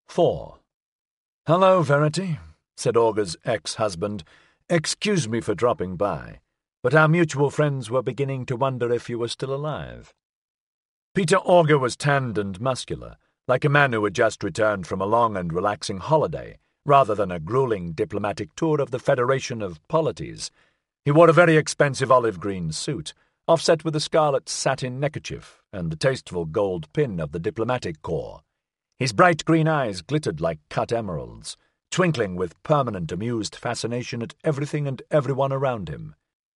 4. "Hello, Verity," said Olga's ex-husband. "Excuse me for dropping by, but our mutual friends were beginning to wonder if you were still alive." Peter Olga was tanned and muscular, like a man who had just returned from a long and relaxing holiday, rather than a grueling diplomatic tour of the Federation of Polities. He wore a very expensive olive-green suit, offset with a scarlet satin neckerchief and the tasteful gold pin of the diplomatic corps. His bright green eyes glittered like cut emeralds, twinkling with permanent amused fascination at everything and everyone around him.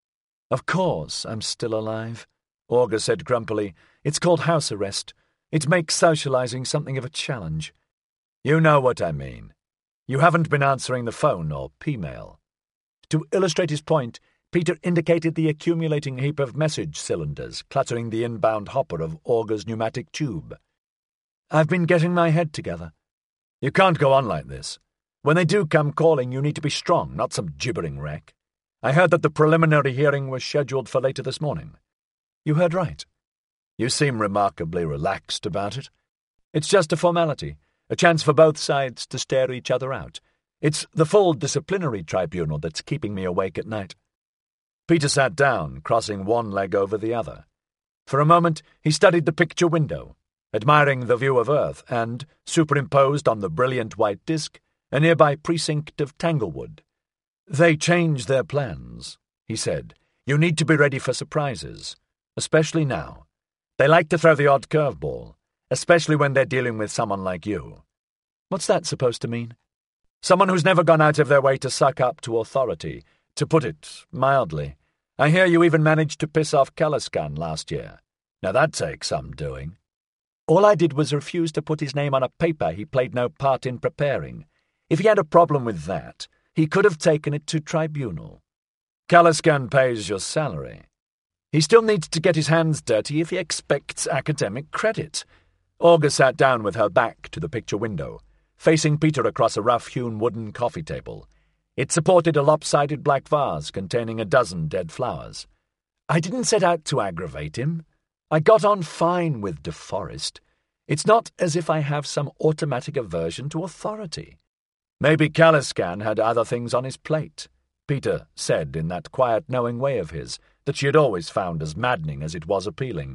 "Of course I'm still alive," Olga said grumpily. "It's called house arrest. It makes socializing something of a challenge." "You know what I mean. You haven't been answering the phone or P-mail." To illustrate his point, Peter indicated the accumulating heap of message cylinders cluttering the inbound hopper of Olga's pneumatic tube. "I've been getting my head together." "You can't go on like this. When they do come calling, you need to be strong, not some gibbering wreck. I heard that the preliminary hearing was scheduled for later this morning." "You heard right." "You seem remarkably relaxed about it." "It's just a formality, a chance for both sides to stare each other out. It's the full disciplinary tribunal that's keeping me awake at night." Peter sat down, crossing one leg over the other. For a moment he studied the picture window, admiring the view of Earth and, superimposed on the brilliant white disk, a nearby precinct of Tanglewood. "They change their plans," he said. "You need to be ready for surprises, especially now. They like to throw the odd curveball, especially when they're dealing with someone like you." "What's that supposed to mean?" "Someone who's never gone out of their way to suck up to authority, to put it mildly. I hear you even managed to piss off Kalaskan last year. Now that takes some doing." "All I did was refuse to put his name on a paper he played no part in preparing. If he had a problem with that, he could have taken it to tribunal." "Kalaskan pays your salary. He still needs to get his hands dirty if he expects academic credit." Olga sat down with her back to the picture window, facing Peter across a rough-hewn wooden coffee table. It supported a lopsided black vase containing a dozen dead flowers. "I didn't set out to aggravate him. I got on fine with DeForest. It's not as if I have some automatic aversion to authority." "Maybe Kalaskan had other things on his plate," Peter said in that quiet, knowing way of his that she had always found as maddening as it was appealing.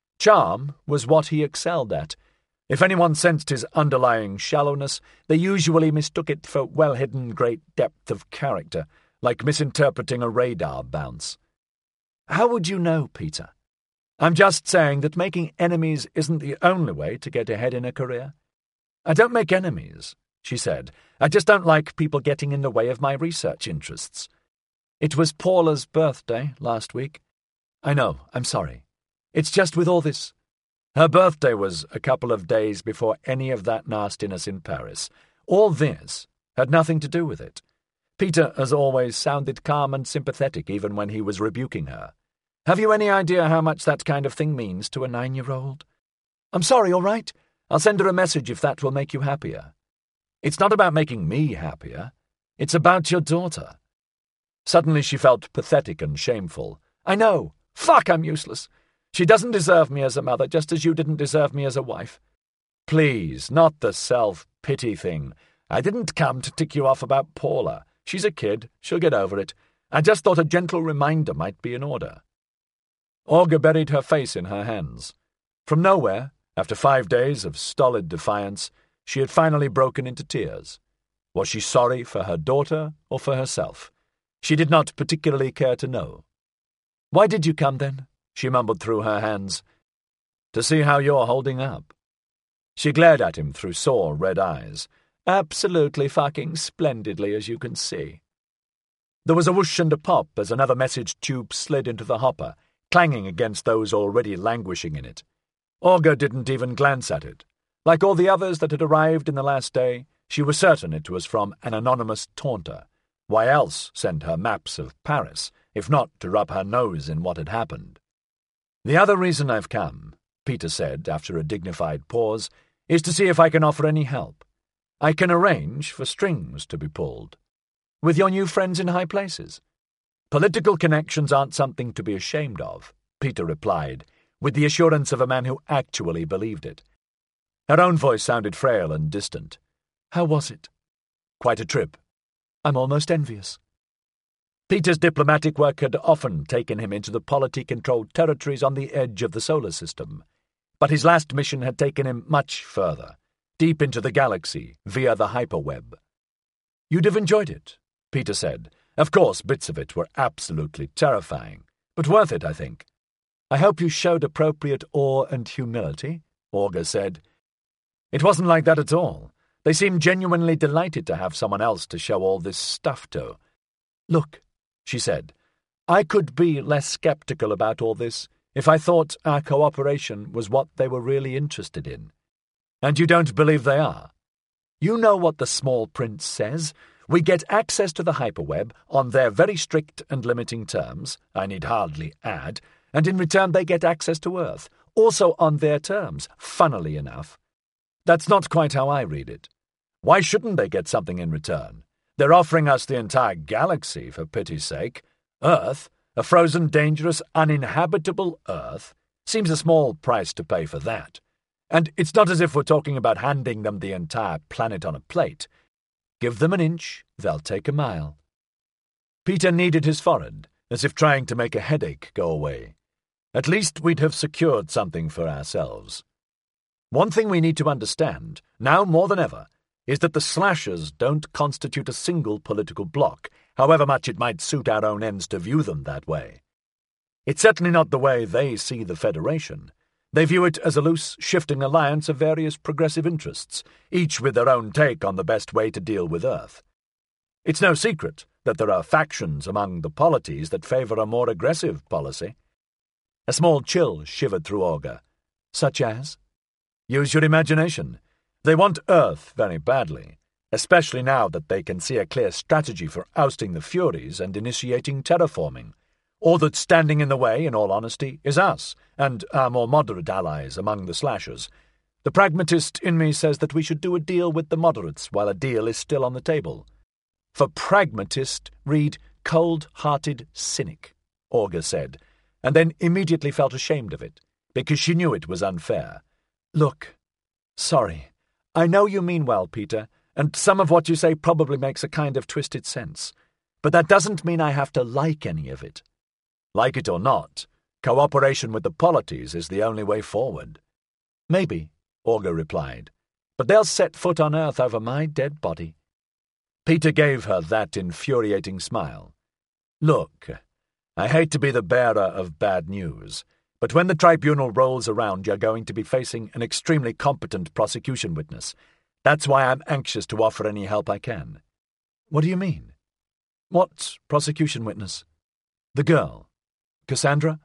Charm was what he excelled at. If anyone sensed his underlying shallowness, they usually mistook it for well-hidden great depth of character, like misinterpreting a radar bounce. "How would you know, Peter?" "I'm just saying that making enemies isn't the only way to get ahead in a career." "I don't make enemies," she said. "I just don't like people getting in the way of my research interests." "It was Paula's birthday last week." "I know, I'm sorry. It's just with all this—" "Her birthday was a couple of days before any of that nastiness in Paris. All this had nothing to do with it." Peter, as always, sounded calm and sympathetic even when he was rebuking her. "Have you any idea how much that kind of thing means to a 9-year-old? "I'm sorry, all right? I'll send her a message if that will make you happier." "It's not about making me happier. It's about your daughter." Suddenly she felt pathetic and shameful. "I know. Fuck, I'm useless. She doesn't deserve me as a mother, just as you didn't deserve me as a wife." "Please, not the self-pity thing. I didn't come to tick you off about Paula. She's a kid. She'll get over it. I just thought a gentle reminder might be in order." Olga buried her face in her hands. From nowhere, after 5 days of stolid defiance, she had finally broken into tears. Was she sorry for her daughter or for herself? She did not particularly care to know. "Why did you come, then?" she mumbled through her hands. "To see how you're holding up." She glared at him through sore red eyes. "Absolutely fucking splendidly, as you can see." There was a whoosh and a pop as another message tube slid into the hopper, clanging against those already languishing in it. Olga didn't even glance at it. Like all the others that had arrived in the last day, she was certain it was from an anonymous taunter. Why else send her maps of Paris, if not to rub her nose in what had happened? "The other reason I've come," Peter said after a dignified pause, "is to see if I can offer any help. I can arrange for strings to be pulled." "With your new friends in high places?" "Political connections aren't something to be ashamed of," Peter replied, with the assurance of a man who actually believed it. Her own voice sounded frail and distant. How was it? Quite a trip. I'm almost envious. Peter's diplomatic work had often taken him into the polity-controlled territories on the edge of the solar system, but his last mission had taken him much further, deep into the galaxy via the hyperweb. You'd have enjoyed it, Peter said. Of course, bits of it were absolutely terrifying, but worth it, I think. I hope you showed appropriate awe and humility, Augur said. It wasn't like that at all. They seemed genuinely delighted to have someone else to show all this stuff to. Look, she said, I could be less skeptical about all this if I thought our cooperation was what they were really interested in. And you don't believe they are? You know what the small print says. We get access to the hyperweb on their very strict and limiting terms, I need hardly add, and in return they get access to Earth, also on their terms, funnily enough. That's not quite how I read it. Why shouldn't they get something in return? They're offering us the entire galaxy, for pity's sake. Earth, a frozen, dangerous, uninhabitable Earth, seems a small price to pay for that. And it's not as if we're talking about handing them the entire planet on a plate. Give them an inch, they'll take a mile. Peter kneaded his forehead, as if trying to make a headache go away. At least we'd have secured something for ourselves. One thing we need to understand, now more than ever, is that the Slashers don't constitute a single political bloc, however much it might suit our own ends to view them that way. It's certainly not the way they see the Federation. They view it as a loose, shifting alliance of various progressive interests, each with their own take on the best way to deal with Earth. It's no secret that there are factions among the polities that favor a more aggressive policy. A small chill shivered through Augur. Such as? Use your imagination. They want Earth very badly, especially now that they can see a clear strategy for ousting the Furies and initiating terraforming. All that's standing in the way, in all honesty, is us, and our more moderate allies among the Slashers. The pragmatist in me says that we should do a deal with the moderates while a deal is still on the table. For pragmatist, read cold-hearted cynic, Augur said, and then immediately felt ashamed of it, because she knew it was unfair. Look, sorry. I know you mean well, Peter, and some of what you say probably makes a kind of twisted sense, but that doesn't mean I have to like any of it. Like it or not, cooperation with the polities is the only way forward. Maybe, Augur replied, but they'll set foot on Earth over my dead body. Peter gave her that infuriating smile. Look, I hate to be the bearer of bad news, but when the tribunal rolls around, you're going to be facing an extremely competent prosecution witness. That's why I'm anxious to offer any help I can. What do you mean? What prosecution witness? The girl. Cassandra?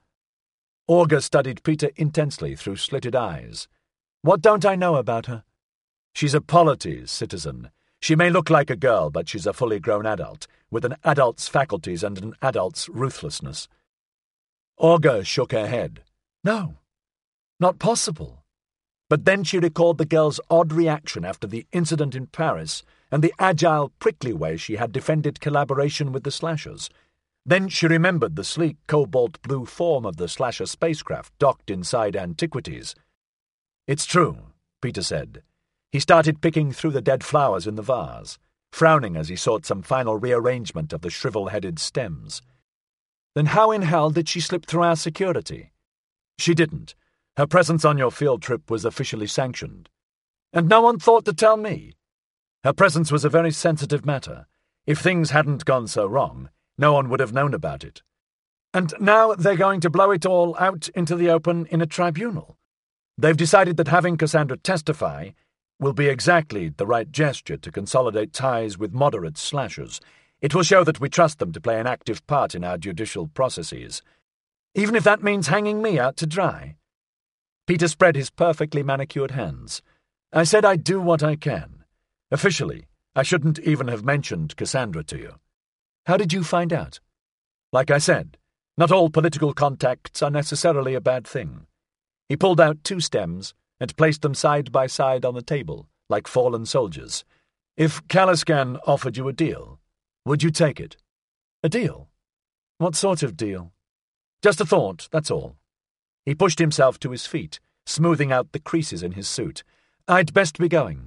Augur studied Peter intensely through slitted eyes. What don't I know about her? She's a polities citizen. She may look like a girl, but she's a fully grown adult, with an adult's faculties and an adult's ruthlessness. Augur shook her head. No, not possible. But then she recalled the girl's odd reaction after the incident in Paris and the agile, prickly way she had defended collaboration with the Slashers. Then she remembered the sleek cobalt-blue form of the Slasher spacecraft docked inside Antiquities. It's true, Peter said. He started picking through the dead flowers in the vase, frowning as he sought some final rearrangement of the shrivel-headed stems. Then how in hell did she slip through our security? She didn't. Her presence on your field trip was officially sanctioned. And no one thought to tell me. Her presence was a very sensitive matter. If things hadn't gone so wrong, no one would have known about it. And now they're going to blow it all out into the open in a tribunal. They've decided that having Cassandra testify will be exactly the right gesture to consolidate ties with moderate Slashers. It will show that we trust them to play an active part in our judicial processes, even if that means hanging me out to dry. Peter spread his perfectly manicured hands. I said I'd do what I can. Officially, I shouldn't even have mentioned Cassandra to you. How did you find out? Like I said, not all political contacts are necessarily a bad thing. He pulled out 2 stems and placed them side by side on the table, like fallen soldiers. If Caliscan offered you a deal, would you take it? A deal? What sort of deal? Just a thought, that's all. He pushed himself to his feet, smoothing out the creases in his suit. I'd best be going.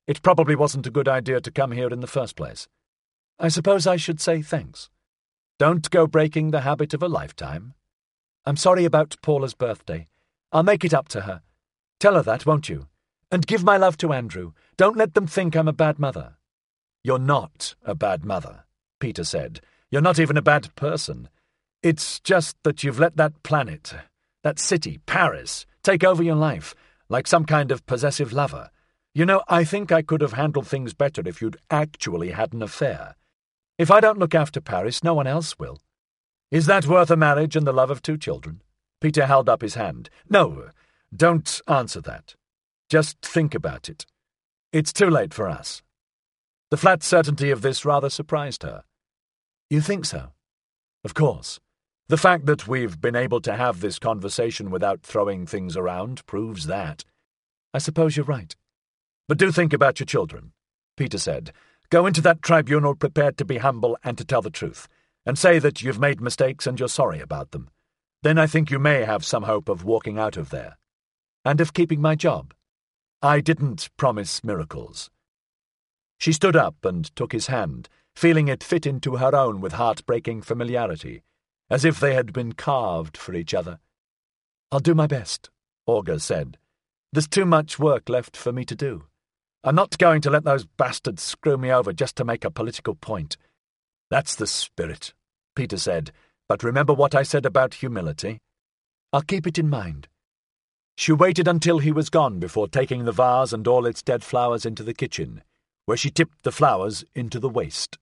It probably wasn't a good idea to come here in the first place. I suppose I should say thanks. Don't go breaking the habit of a lifetime. I'm sorry about Paula's birthday. I'll make it up to her. Tell her that, won't you? And give my love to Andrew. Don't let them think I'm a bad mother. You're not a bad mother, Peter said. You're not even a bad person. It's just that you've let that planet, that city, Paris, take over your life, like some kind of possessive lover. You know, I think I could have handled things better if you'd actually had an affair. If I don't look after Paris, no one else will. Is that worth a marriage and the love of 2 children? Peter held up his hand. No, don't answer that. Just think about it. It's too late for us. The flat certainty of this rather surprised her. You think so? Of course. The fact that we've been able to have this conversation without throwing things around proves that. I suppose you're right. But do think about your children, Peter said. Go into that tribunal prepared to be humble and to tell the truth, and say that you've made mistakes and you're sorry about them. Then I think you may have some hope of walking out of there. And of keeping my job. I didn't promise miracles. She stood up and took his hand, feeling it fit into her own with heartbreaking familiarity, as if they had been carved for each other. I'll do my best, Olga said. There's too much work left for me to do. I'm not going to let those bastards screw me over just to make a political point. That's the spirit, Peter said, but remember what I said about humility? I'll keep it in mind. She waited until he was gone before taking the vase and all its dead flowers into the kitchen, where she tipped the flowers into the waste.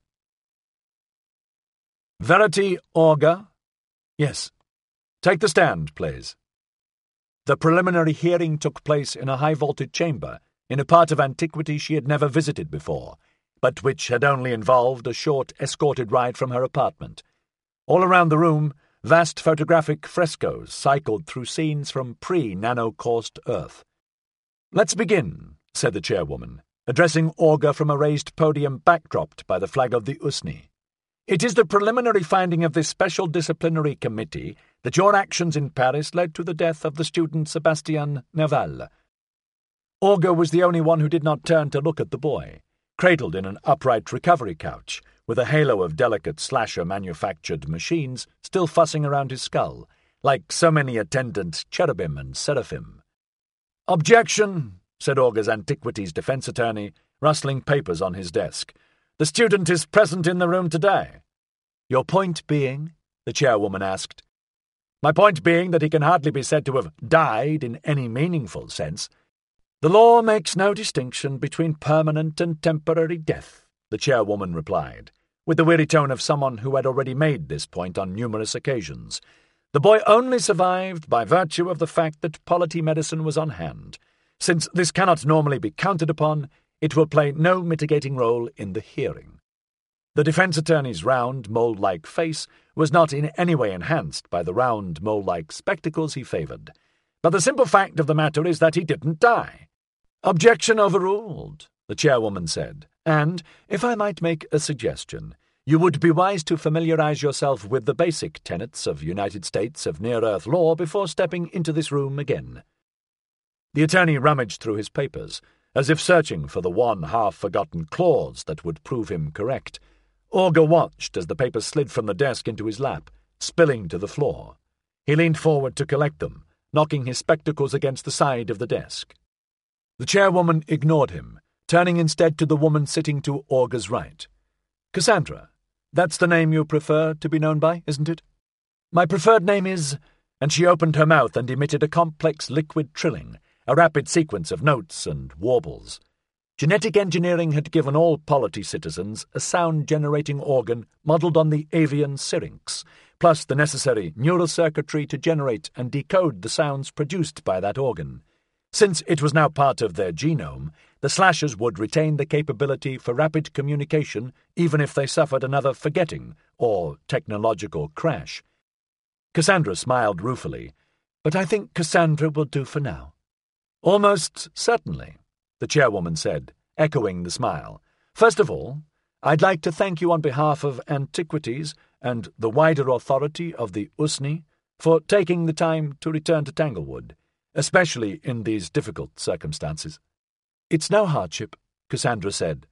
Verity, Olga? Yes. Take the stand, please. The preliminary hearing took place in a high-vaulted chamber, in a part of antiquity she had never visited before, but which had only involved a short escorted ride from her apartment. All around the room, vast photographic frescoes cycled through scenes from pre-nano-coursed Earth. Let's begin, said the chairwoman, addressing Olga from a raised podium backdropped by the flag of the USNI. It is the preliminary finding of this special disciplinary committee that your actions in Paris led to the death of the student Sébastien Nerval. Olga was the only one who did not turn to look at the boy, cradled in an upright recovery couch, with a halo of delicate slasher-manufactured machines still fussing around his skull, like so many attendant cherubim and seraphim. Objection, said Olga's Antiquities defense attorney, rustling papers on his desk. The student is present in the room today. Your point being? The chairwoman asked. My point being that he can hardly be said to have died in any meaningful sense. The law makes no distinction between permanent and temporary death, the chairwoman replied, with the weary tone of someone who had already made this point on numerous occasions. The boy only survived by virtue of the fact that polity medicine was on hand. Since this cannot normally be counted upon, it will play no mitigating role in the hearing. The defense attorney's round, mole-like face was not in any way enhanced by the round, mole-like spectacles he favoured. But the simple fact of the matter is that he didn't die. Objection overruled, the chairwoman said, and, if I might make a suggestion, you would be wise to familiarize yourself with the basic tenets of United States of Near-Earth law before stepping into this room again. The attorney rummaged through his papers, as if searching for the one half-forgotten clause that would prove him correct. Olga watched as the papers slid from the desk into his lap, spilling to the floor. He leaned forward to collect them, knocking his spectacles against the side of the desk. The chairwoman ignored him, turning instead to the woman sitting to Olga's right. Cassandra, that's the name you prefer to be known by, isn't it? My preferred name is... And she opened her mouth and emitted a complex liquid trilling, a rapid sequence of notes and warbles. Genetic engineering had given all polity citizens a sound-generating organ modelled on the avian syrinx, plus the necessary neural circuitry to generate and decode the sounds produced by that organ. Since it was now part of their genome, the slashers would retain the capability for rapid communication even if they suffered another forgetting or technological crash. Cassandra smiled ruefully, but I think Cassandra will do for now. Almost certainly, the chairwoman said, echoing the smile. First of all, I'd like to thank you on behalf of Antiquities and the wider authority of the USNI for taking the time to return to Tanglewood, especially in these difficult circumstances. It's no hardship, Cassandra said.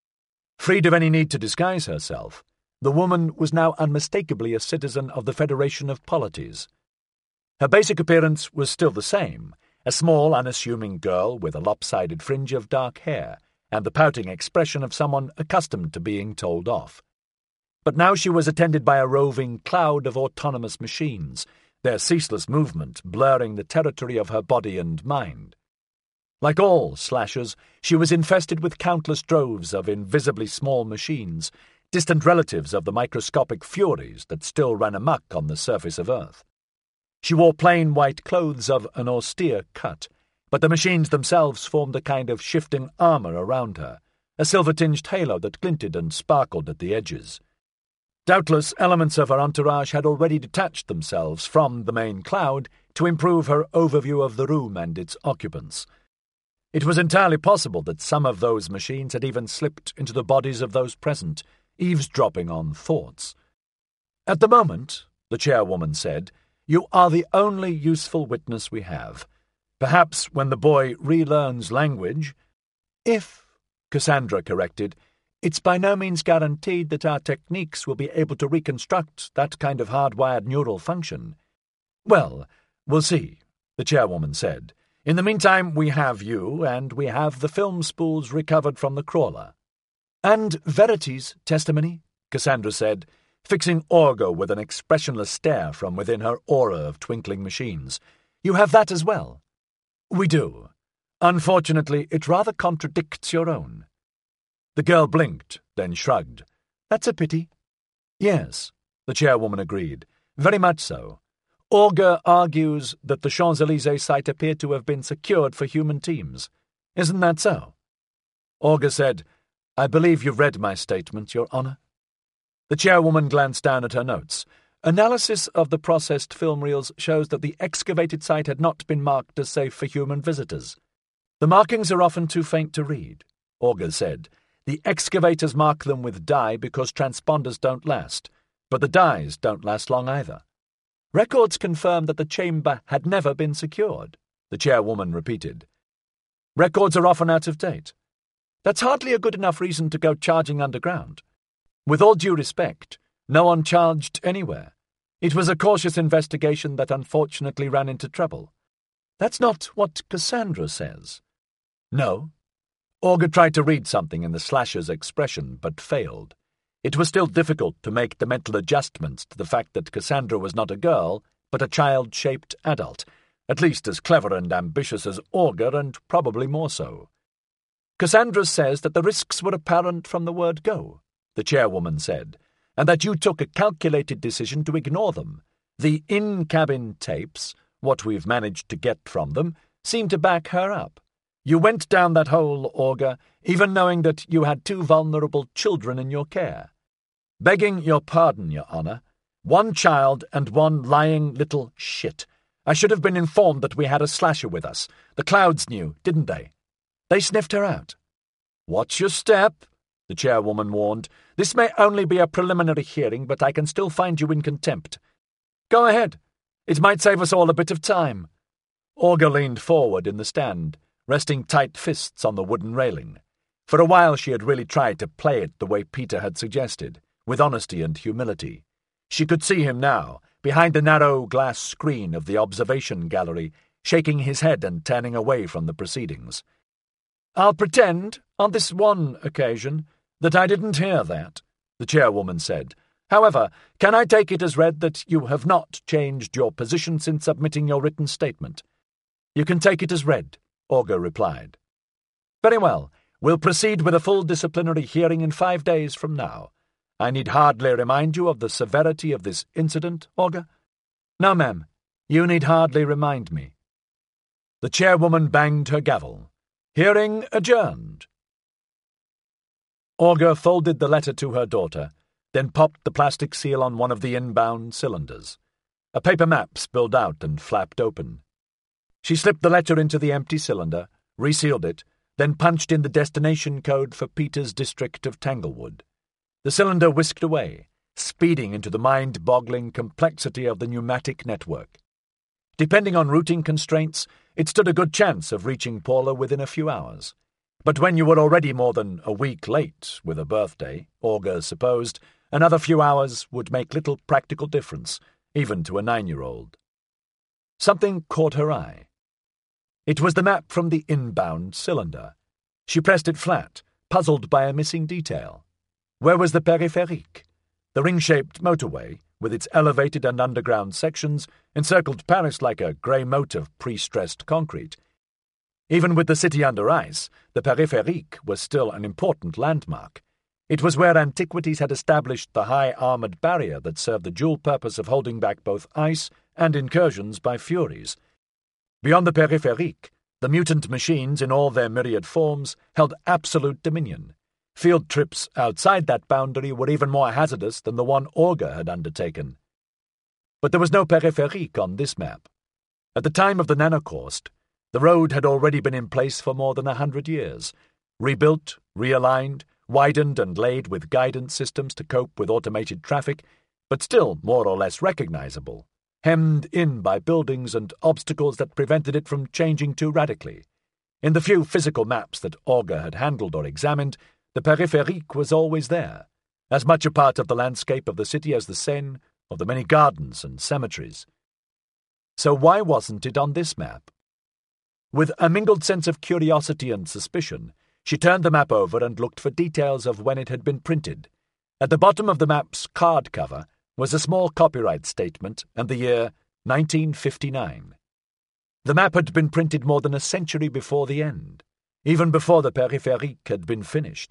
Freed of any need to disguise herself, the woman was now unmistakably a citizen of the Federation of Polities. Her basic appearance was still the same, a small, unassuming girl with a lopsided fringe of dark hair and the pouting expression of someone accustomed to being told off. But now she was attended by a roving cloud of autonomous machines, their ceaseless movement blurring the territory of her body and mind. Like all slashers, she was infested with countless droves of invisibly small machines, distant relatives of the microscopic furies that still ran amok on the surface of Earth. She wore plain white clothes of an austere cut, but the machines themselves formed a kind of shifting armour around her, a silver-tinged halo that glinted and sparkled at the edges. Doubtless elements of her entourage had already detached themselves from the main cloud to improve her overview of the room and its occupants. It was entirely possible that some of those machines had even slipped into the bodies of those present, eavesdropping on thoughts. At the moment, the chairwoman said, you are the only useful witness we have. Perhaps when the boy relearns language— If, Cassandra corrected, it's by no means guaranteed that our techniques will be able to reconstruct that kind of hardwired neural function. Well, we'll see, the chairwoman said. In the meantime, we have you, and we have the film spools recovered from the crawler. And Verity's testimony, Cassandra said, fixing Orga with an expressionless stare from within her aura of twinkling machines. You have that as well? We do. Unfortunately, it rather contradicts your own. The girl blinked, then shrugged. That's a pity. Yes, the chairwoman agreed. Very much so. Orga argues that the Champs-Élysées site appeared to have been secured for human teams. Isn't that so? Orga said, I believe you've read my statement, Your Honour. The chairwoman glanced down at her notes. Analysis of the processed film reels shows that the excavated site had not been marked as safe for human visitors. The markings are often too faint to read, Orga said. The excavators mark them with dye because transponders don't last, but the dyes don't last long either. Records confirm that the chamber had never been secured, the chairwoman repeated. Records are often out of date. That's hardly a good enough reason to go charging underground. With all due respect, no one charged anywhere. It was a cautious investigation that unfortunately ran into trouble. That's not what Cassandra says. No. Orga tried to read something in the slasher's expression, but failed. It was still difficult to make the mental adjustments to the fact that Cassandra was not a girl, but a child-shaped adult, at least as clever and ambitious as Orga, and probably more so. Cassandra says that the risks were apparent from the word go, the chairwoman said, and that you took a calculated decision to ignore them. The in-cabin tapes, what we've managed to get from them, seem to back her up. You went down that hole, Orga, even knowing that you had 2 vulnerable children in your care. Begging your pardon, Your Honour. 1 child and 1 lying little shit. I should have been informed that we had a slasher with us. The Clouds knew, didn't they? They sniffed her out. Watch your step, the chairwoman warned. This may only be a preliminary hearing, but I can still find you in contempt. Go ahead. It might save us all a bit of time. Orga leaned forward in the stand, resting tight fists on the wooden railing. For a while she had really tried to play it the way Peter had suggested, with honesty and humility. She could see him now, behind the narrow glass screen of the observation gallery, shaking his head and turning away from the proceedings. I'll pretend, on this one occasion, that I didn't hear that, the chairwoman said. However, can I take it as read that you have not changed your position since submitting your written statement? You can take it as read, Orga replied. Very well. We'll proceed with a full disciplinary hearing in 5 days from now. I need hardly remind you of the severity of this incident, Orga? No, ma'am. You need hardly remind me. The chairwoman banged her gavel. Hearing adjourned. Orga folded the letter to her daughter, then popped the plastic seal on one of the inbound cylinders. A paper map spilled out and flapped open. She slipped the letter into the empty cylinder, resealed it, then punched in the destination code for Peter's district of Tanglewood. The cylinder whisked away, speeding into the mind-boggling complexity of the pneumatic network. Depending on routing constraints, it stood a good chance of reaching Paula within a few hours. But when you were already more than a week late with a birthday, Olga supposed, another few hours would make little practical difference, even to a 9-year-old. Something caught her eye. It was the map from the inbound cylinder. She pressed it flat, puzzled by a missing detail. Where was the périphérique? The ring-shaped motorway, with its elevated and underground sections, encircled Paris like a grey moat of pre-stressed concrete. Even with the city under ice, the périphérique was still an important landmark. It was where antiquities had established the high armoured barrier that served the dual purpose of holding back both ice and incursions by furies. Beyond the périphérique, the mutant machines in all their myriad forms held absolute dominion. Field trips outside that boundary were even more hazardous than the one Olga had undertaken. But there was no périphérique on this map. At the time of the Nanocaust, the road had already been in place for more than 100 years, rebuilt, realigned, widened and laid with guidance systems to cope with automated traffic, but still more or less recognizable, hemmed in by buildings and obstacles that prevented it from changing too radically. In the few physical maps that Olga had handled or examined, the périphérique was always there, as much a part of the landscape of the city as the Seine, of the many gardens and cemeteries. So why wasn't it on this map? With a mingled sense of curiosity and suspicion, she turned the map over and looked for details of when it had been printed. At the bottom of the map's card cover was a small copyright statement and the year 1959. The map had been printed more than a century before the end, even before the périphérique had been finished.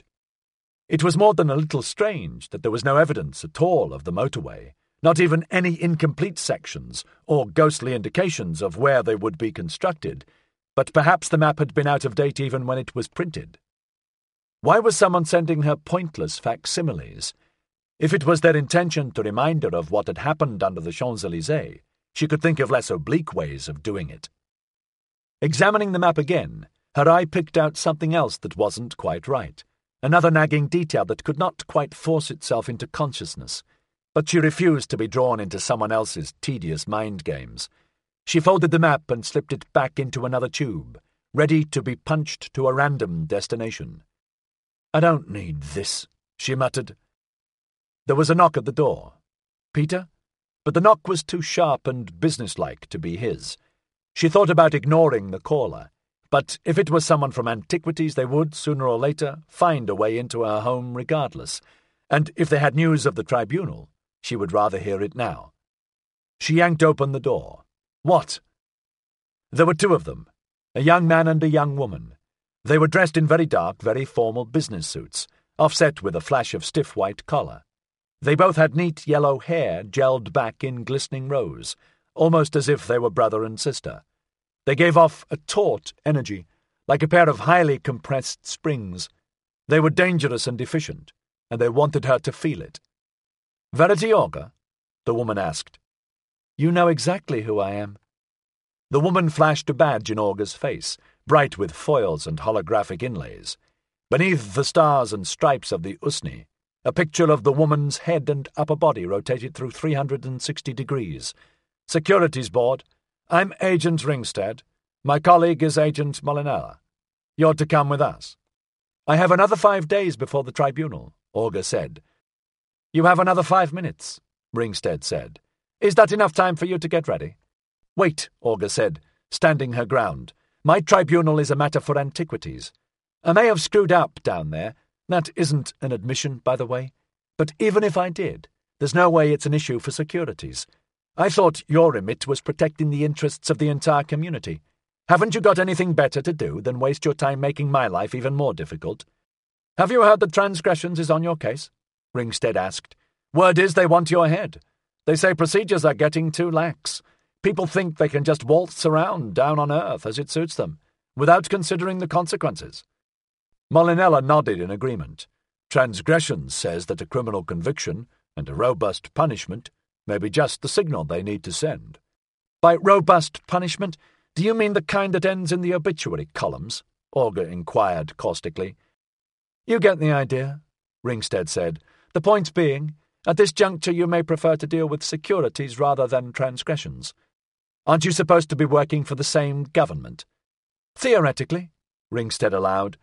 It was more than a little strange that there was no evidence at all of the motorway, not even any incomplete sections or ghostly indications of where they would be constructed, but perhaps the map had been out of date even when it was printed. Why was someone sending her pointless facsimiles? If it was their intention to remind her of what had happened under the Champs-Élysées, she could think of less oblique ways of doing it. Examining the map again, her eye picked out something else that wasn't quite right, another nagging detail that could not quite force itself into consciousness, but she refused to be drawn into someone else's tedious mind games. She folded the map and slipped it back into another tube, ready to be punched to a random destination. "I don't need this," she muttered. There was a knock at the door. Peter? But the knock was too sharp and businesslike to be his. She thought about ignoring the caller, but if it was someone from Antiquities, they would, sooner or later, find a way into her home regardless, and if they had news of the tribunal, she would rather hear it now. She yanked open the door. What? There were two of them, a young man and a young woman. They were dressed in very dark, very formal business suits, offset with a flash of stiff white collar. They both had neat yellow hair gelled back in glistening rows, almost as if they were brother and sister. They gave off a taut energy, like a pair of highly compressed springs. They were dangerous and efficient, and they wanted her to feel it. "Verity Olga?" the woman asked. "You know exactly who I am." The woman flashed a badge in Olga's face, bright with foils and holographic inlays. Beneath the stars and stripes of the Usni, a picture of the woman's head and upper body rotated through 360 degrees. "Securities Board. I'm Agent Ringstead. My colleague is Agent Molinella. You're to come with us." "I have another 5 days before the tribunal," Olga said. "You have another 5 minutes," Ringstead said. "Is that enough time for you to get ready?" "Wait," Olga said, standing her ground. "My tribunal is a matter for Antiquities. I may have screwed up down there. That isn't an admission, by the way. But even if I did, there's no way it's an issue for Securities. I thought your remit was protecting the interests of the entire community. Haven't you got anything better to do than waste your time making my life even more difficult?" "Have you heard that Transgressions is on your case?" Ringstead asked. "Word is they want your head. They say procedures are getting too lax. People think they can just waltz around down on Earth as it suits them, without considering the consequences." Molinella nodded in agreement. Transgressions says that a criminal conviction and a robust punishment may be just the signal they need to send. "By robust punishment, do you mean the kind that ends in the obituary columns?" Olga inquired caustically. "You get the idea," Ringstead said. "The point being, at this juncture you may prefer to deal with Securities rather than Transgressions. Aren't you supposed to be working for the same government?" "Theoretically," Ringstead allowed.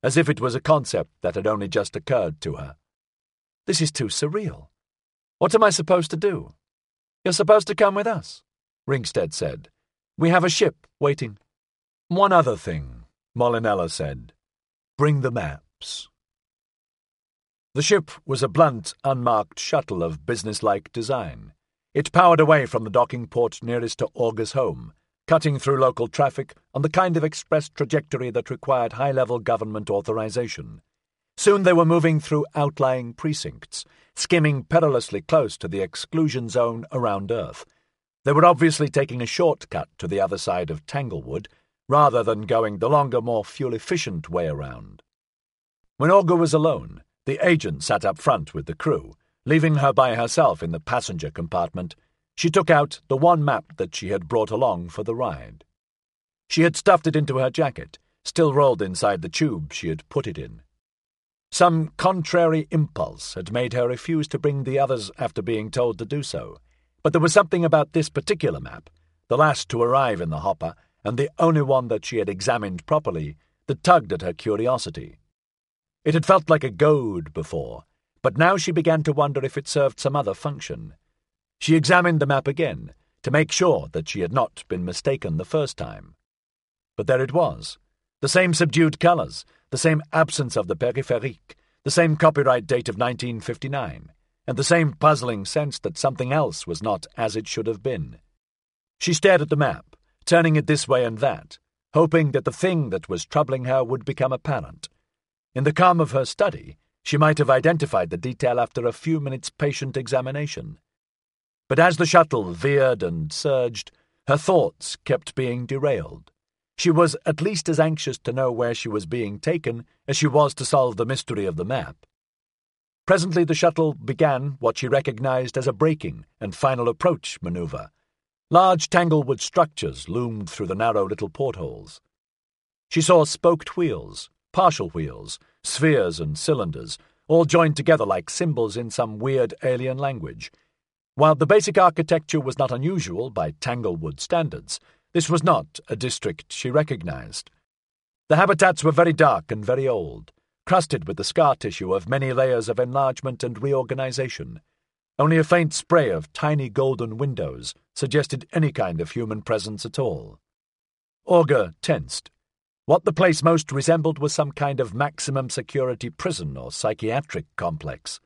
as if it was a concept that had only just occurred to her. This is too surreal. What am I supposed to do? You're supposed to come with us, Ringstead said. We have a ship waiting. One other thing, Molinella said. Bring the maps. The ship was a blunt, unmarked shuttle of businesslike design. It powered away from the docking port nearest to Auger's home, cutting through local traffic on the kind of express trajectory that required high-level government authorization. Soon they were moving through outlying precincts, skimming perilously close to the exclusion zone around Earth. They were obviously taking a shortcut to the other side of Tanglewood, rather than going the longer, more fuel-efficient way around. When Auger was alone, the agent sat up front with the crew, leaving her by herself in the passenger compartment. She took out the one map that she had brought along for the ride. She had stuffed it into her jacket, still rolled inside the tube she had put it in. Some contrary impulse had made her refuse to bring the others after being told to do so, but there was something about this particular map, the last to arrive in the hopper, and the only one that she had examined properly, that tugged at her curiosity. It had felt like a goad before, but now she began to wonder if it served some other function. She examined the map again, to make sure that she had not been mistaken the first time. But there it was, the same subdued colours, the same absence of the périphérique, the same copyright date of 1959, and the same puzzling sense that something else was not as it should have been. She stared at the map, turning it this way and that, hoping that the thing that was troubling her would become apparent. In the calm of her study, she might have identified the detail after a few minutes' patient examination. But as the shuttle veered and surged, her thoughts kept being derailed. She was at least as anxious to know where she was being taken as she was to solve the mystery of the map. Presently the shuttle began what she recognized as a braking and final approach maneuver. Large Tanglewood structures loomed through the narrow little portholes. She saw spoked wheels, partial wheels, spheres and cylinders, all joined together like symbols in some weird alien language. While the basic architecture was not unusual by Tanglewood standards, this was not a district she recognized. The habitats were very dark and very old, crusted with the scar tissue of many layers of enlargement and reorganization. Only a faint spray of tiny golden windows suggested any kind of human presence at all. Auger tensed. What the place most resembled was some kind of maximum security prison or psychiatric complex.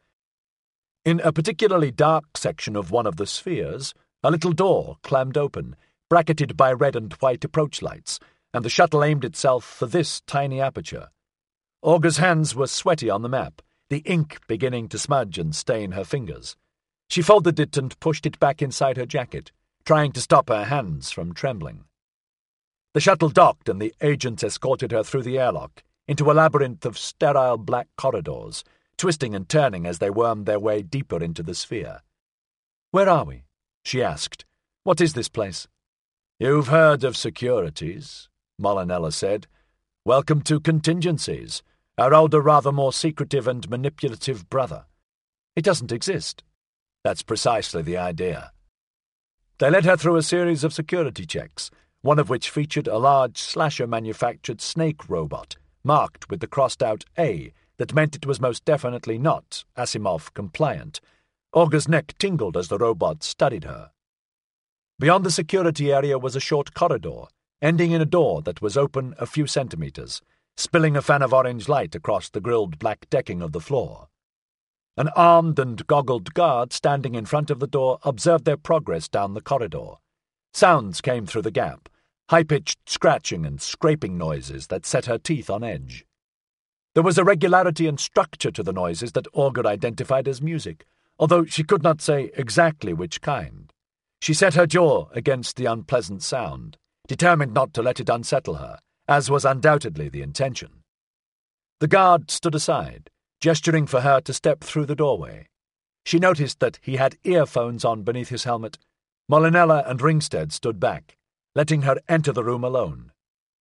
In a particularly dark section of one of the spheres, a little door clammed open, bracketed by red and white approach lights, and the shuttle aimed itself for this tiny aperture. Auger's hands were sweaty on the map, the ink beginning to smudge and stain her fingers. She folded it and pushed it back inside her jacket, trying to stop her hands from trembling. The shuttle docked and the agents escorted her through the airlock, into a labyrinth of sterile black corridors, twisting and turning as they wormed their way deeper into the sphere. "Where are we?" she asked. "What is this place?" "You've heard of securities," Molinella said. "Welcome to contingencies, our older, rather more secretive and manipulative brother." "It doesn't exist." "That's precisely the idea." They led her through a series of security checks, one of which featured a large slasher-manufactured snake robot, marked with the crossed-out A that meant it was most definitely not Asimov-compliant. Auger's neck tingled as the robot studied her. Beyond the security area was a short corridor, ending in a door that was open a few centimeters, spilling a fan of orange light across the grilled black decking of the floor. An armed and goggled guard standing in front of the door observed their progress down the corridor. Sounds came through the gap, high-pitched scratching and scraping noises that set her teeth on edge. There was a regularity and structure to the noises that Auger identified as music, although she could not say exactly which kind. She set her jaw against the unpleasant sound, determined not to let it unsettle her, as was undoubtedly the intention. The guard stood aside, gesturing for her to step through the doorway. She noticed that he had earphones on beneath his helmet. Molinella and Ringstead stood back, letting her enter the room alone.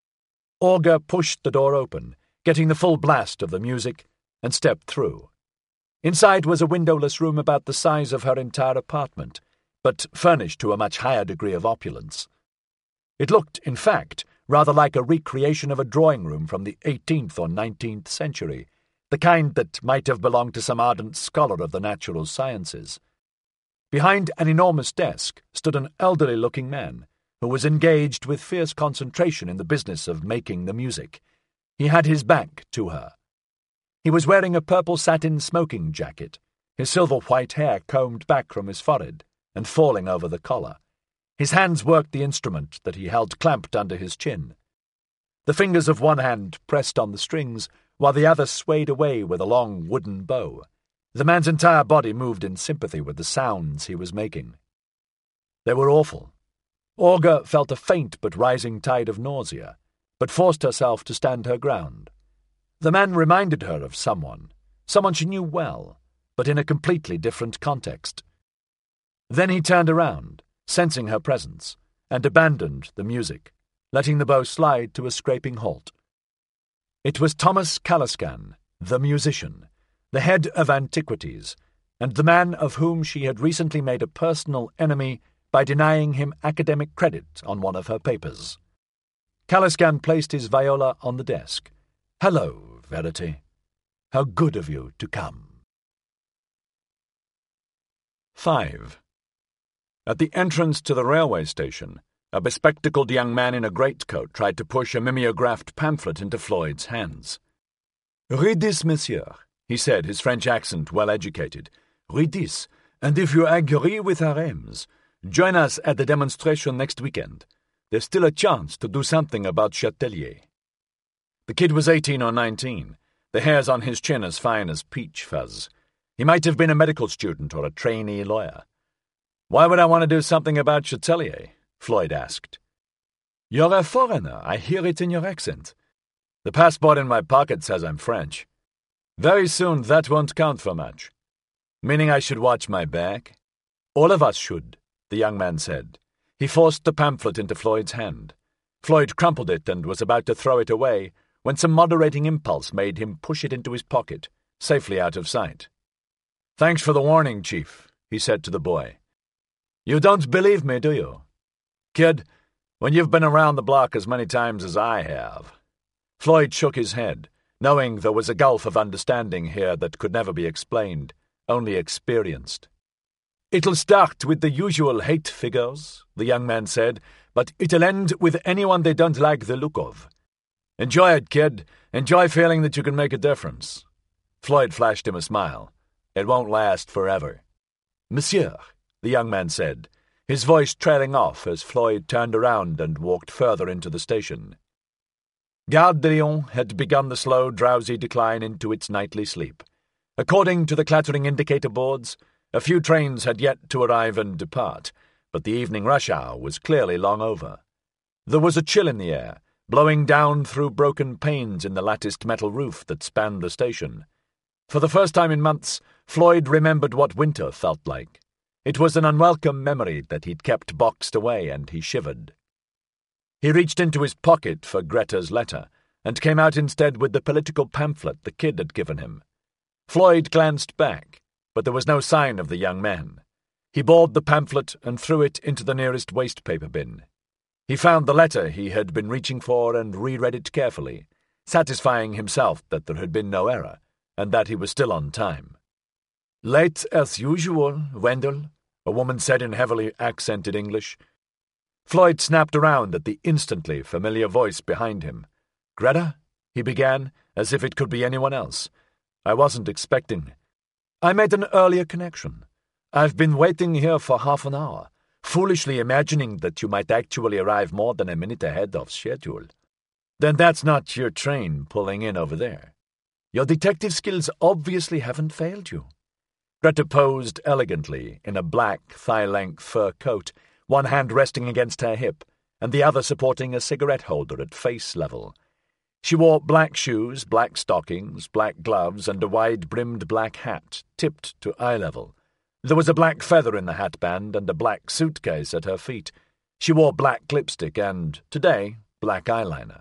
Auger pushed the door open, getting the full blast of the music, and stepped through. Inside was a windowless room about the size of her entire apartment, but furnished to a much higher degree of opulence. It looked, in fact, rather like a recreation of a drawing room from the 18th or 19th century, the kind that might have belonged to some ardent scholar of the natural sciences. Behind an enormous desk stood an elderly-looking man, who was engaged with fierce concentration in the business of making the music. He had his back to her. He was wearing a purple satin smoking jacket, his silver-white hair combed back from his forehead and falling over the collar. His hands worked the instrument that he held clamped under his chin. The fingers of one hand pressed on the strings, while the other swayed away with a long wooden bow. The man's entire body moved in sympathy with the sounds he was making. They were awful. Olga felt a faint but rising tide of nausea, but forced herself to stand her ground. The man reminded her of someone she knew well, but in a completely different context. Then he turned around, sensing her presence, and abandoned the music, letting the bow slide to a scraping halt. It was Thomas Kalaskan, the musician, the head of antiquities, and the man of whom she had recently made a personal enemy by denying him academic credit on one of her papers. Kalaskan placed his viola on the desk. "Hello, Verity. How good of you to come." 5. At the entrance to the railway station, a bespectacled young man in a greatcoat tried to push a mimeographed pamphlet into Floyd's hands. "Read this, monsieur," he said, his French accent well educated. "Read this, and if you agree with our aims, join us at the demonstration next weekend. There's still a chance to do something about Chatelier." The kid was 18 or 19, the hairs on his chin as fine as peach fuzz. He might have been a medical student or a trainee lawyer. "Why would I want to do something about Chatelier?" Floyd asked. "You're a foreigner, I hear it in your accent. The passport in my pocket says I'm French. Very soon that won't count for much." "Meaning I should watch my back?" "All of us should," the young man said. He forced the pamphlet into Floyd's hand. Floyd crumpled it and was about to throw it away when some moderating impulse made him push it into his pocket, safely out of sight. "Thanks for the warning, Chief," he said to the boy. "You don't believe me, do you? Kid, when you've been around the block as many times as I have." Floyd shook his head, knowing there was a gulf of understanding here that could never be explained, only experienced. "It'll start with the usual hate figures," the young man said, "but it'll end with anyone they don't like the look of. Enjoy it, kid. Enjoy feeling that you can make a difference." Floyd flashed him a smile. "It won't last forever." "Monsieur," the young man said, his voice trailing off as Floyd turned around and walked further into the station. Gare de Lyon had begun the slow, drowsy decline into its nightly sleep. According to the clattering indicator boards, a few trains had yet to arrive and depart, but the evening rush hour was clearly long over. There was a chill in the air, blowing down through broken panes in the latticed metal roof that spanned the station. For the first time in months, Floyd remembered what winter felt like. It was an unwelcome memory that he'd kept boxed away, and he shivered. He reached into his pocket for Greta's letter, and came out instead with the political pamphlet the kid had given him. Floyd glanced back, but there was no sign of the young man. He balled the pamphlet and threw it into the nearest wastepaper bin. He found the letter he had been reaching for and reread it carefully, satisfying himself that there had been no error, and that he was still on time. "Late as usual, Wendell," a woman said in heavily accented English. Floyd snapped around at the instantly familiar voice behind him. "Greta?" he began, as if it could be anyone else. "I wasn't expecting. I made an earlier connection. I've been waiting here for half an hour, foolishly imagining that you might actually arrive more than a minute ahead of schedule. Then that's not your train pulling in over there. Your detective skills obviously haven't failed you." Greta posed elegantly in a black, thigh-length fur coat, one hand resting against her hip, and the other supporting a cigarette holder at face level. She wore black shoes, black stockings, black gloves, and a wide-brimmed black hat, tipped to eye level. There was a black feather in the hatband and a black suitcase at her feet. She wore black lipstick and, today, black eyeliner.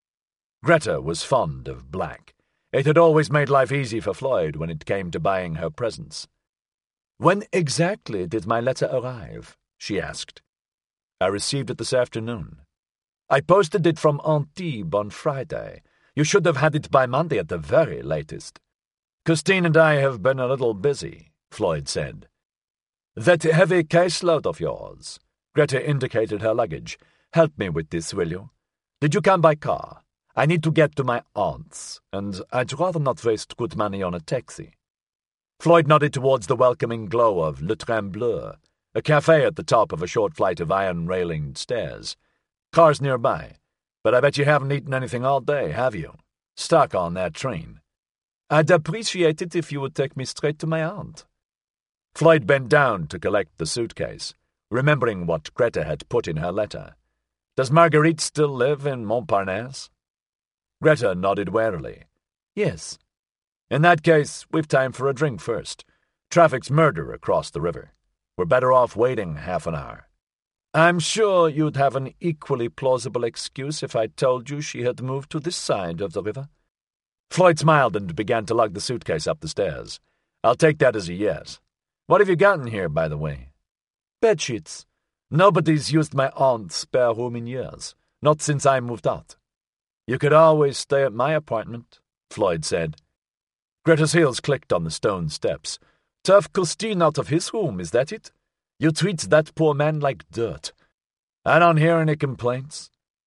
Greta was fond of black. It had always made life easy for Floyd when it came to buying her presents. "When exactly did my letter arrive?" she asked. "I received it this afternoon." I posted it from Antibes on Friday. You should have had it by Monday at the very latest. Christine and I have been a little busy, Floyd said. That heavy caseload of yours. Greta indicated her luggage. Help me with this, will you? Did you come by car? I need to get to my aunt's, and I'd rather not waste good money on a taxi. Floyd nodded towards the welcoming glow of Le Trembleur, a cafe at the top of a short flight of iron-railinged stairs. Cars nearby, but I bet you haven't eaten anything all day, have you? Stuck on that train. I'd appreciate it if you would take me straight to my aunt. Floyd bent down to collect the suitcase, remembering what Greta had put in her letter. Does Marguerite still live in Montparnasse? Greta nodded warily. Yes. In that case, we've time for a drink first. Traffic's murder across the river. We're better off waiting half an hour. I'm sure you'd have an equally plausible excuse if I told you she had moved to this side of the river. Floyd smiled and began to lug the suitcase up the stairs. I'll take that as a yes. What have you gotten here, by the way? Bedsheets. Nobody's used my aunt's spare room in years, not since I moved out. You could always stay at my apartment, Floyd said. Greta's heels clicked on the stone steps. Tough Christine out of his room, is that it? You treat that poor man like dirt. I don't hear any complaints.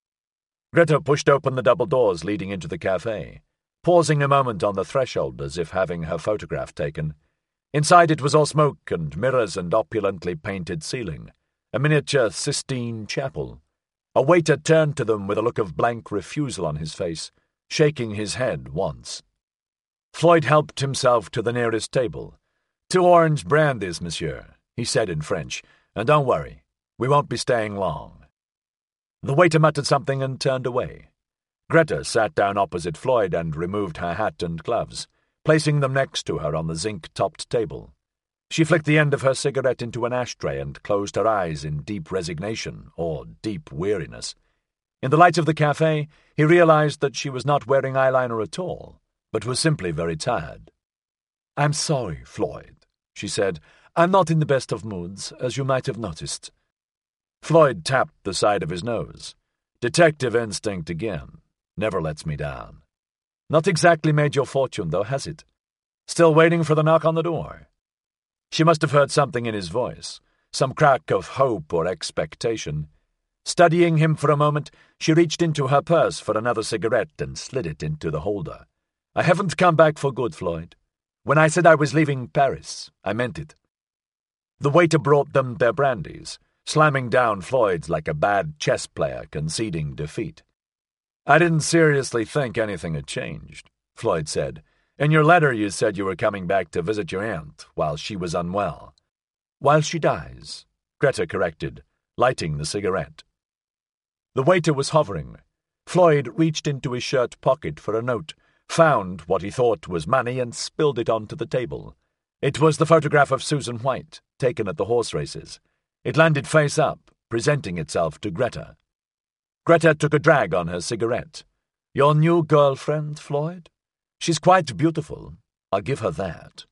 Greta pushed open the double doors leading into the cafe, pausing a moment on the threshold as if having her photograph taken. Inside it was all smoke and mirrors and opulently painted ceiling, a miniature Sistine chapel. A waiter turned to them with a look of blank refusal on his face, shaking his head once. Floyd helped himself to the nearest table. 2 orange brandies, monsieur, he said in French, and don't worry, we won't be staying long. The waiter muttered something and turned away. Greta sat down opposite Floyd and removed her hat and gloves, placing them next to her on the zinc-topped table. She flicked the end of her cigarette into an ashtray and closed her eyes in deep resignation or deep weariness. In the light of the cafe, he realized that she was not wearing eyeliner at all, but was simply very tired. I'm sorry, Floyd, she said. I'm not in the best of moods, as you might have noticed. Floyd tapped the side of his nose. Detective instinct again. Never lets me down. Not exactly made your fortune, though, has it? Still waiting for the knock on the door? She must have heard something in his voice, some crack of hope or expectation. Studying him for a moment, she reached into her purse for another cigarette and slid it into the holder. I haven't come back for good, Floyd. When I said I was leaving Paris, I meant it. The waiter brought them their brandies, slamming down Floyd's like a bad chess player conceding defeat. I didn't seriously think anything had changed, Floyd said. In your letter you said you were coming back to visit your aunt while she was unwell. While she dies, Greta corrected, lighting the cigarette. The waiter was hovering. Floyd reached into his shirt pocket for a note, found what he thought was money and spilled it onto the table. It was the photograph of Susan White, taken at the horse races. It landed face up, presenting itself to Greta. Greta took a drag on her cigarette. Your new girlfriend, Floyd? She's quite beautiful. I'll give her that.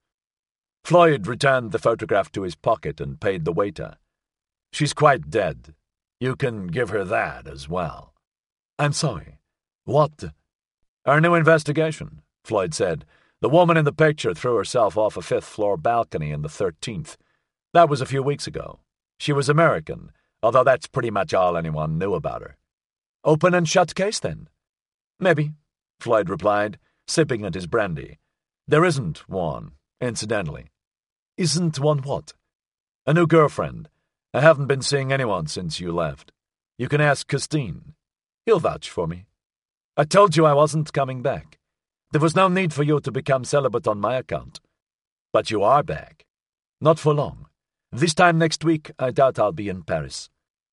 Floyd returned the photograph to his pocket and paid the waiter. She's quite dead. You can give her that as well. I'm sorry. What? Our new investigation, Floyd said. The woman in the picture threw herself off a 5th-floor balcony in the 13th. That was a few weeks ago. She was American, although that's pretty much all anyone knew about her. Open and shut case, then? Maybe, Floyd replied, sipping at his brandy. There isn't one, incidentally. Isn't one what? A new girlfriend. I haven't been seeing anyone since you left. You can ask Christine. He'll vouch for me. I told you I wasn't coming back. There was no need for you to become celibate on my account. But you are back. Not for long. This time next week, I doubt I'll be in Paris.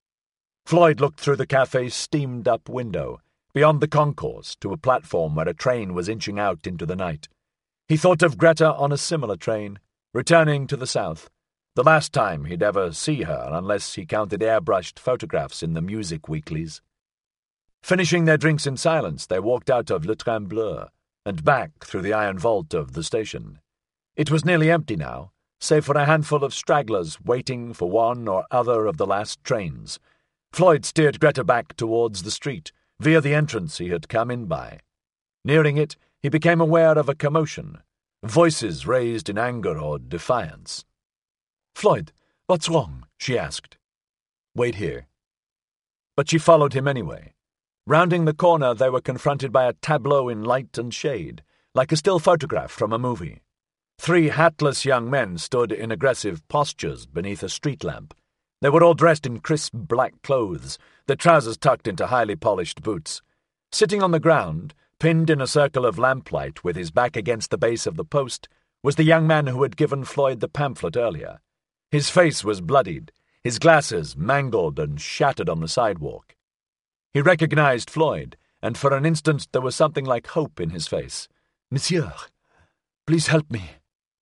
Floyd looked through the cafe's steamed-up window, beyond the concourse to a platform where a train was inching out into the night. He thought of Greta on a similar train, returning to the south, the last time he'd ever see her unless he counted airbrushed photographs in the music weeklies. Finishing their drinks in silence, they walked out of Le Trembleur and back through the iron vault of the station. It was nearly empty now, save for a handful of stragglers waiting for one or other of the last trains. Floyd steered Greta back towards the street, via the entrance he had come in by. Nearing it, he became aware of a commotion, voices raised in anger or defiance. "Floyd, what's wrong?" she asked. "Wait here." But she followed him anyway. Rounding the corner, they were confronted by a tableau in light and shade, like a still photograph from a movie. 3 hatless young men stood in aggressive postures beneath a street lamp. They were all dressed in crisp black clothes, their trousers tucked into highly polished boots. Sitting on the ground, pinned in a circle of lamplight with his back against the base of the post, was the young man who had given Floyd the pamphlet earlier. His face was bloodied, his glasses mangled and shattered on the sidewalk. He recognized Floyd, and for an instant there was something like hope in his face. "Monsieur, please help me."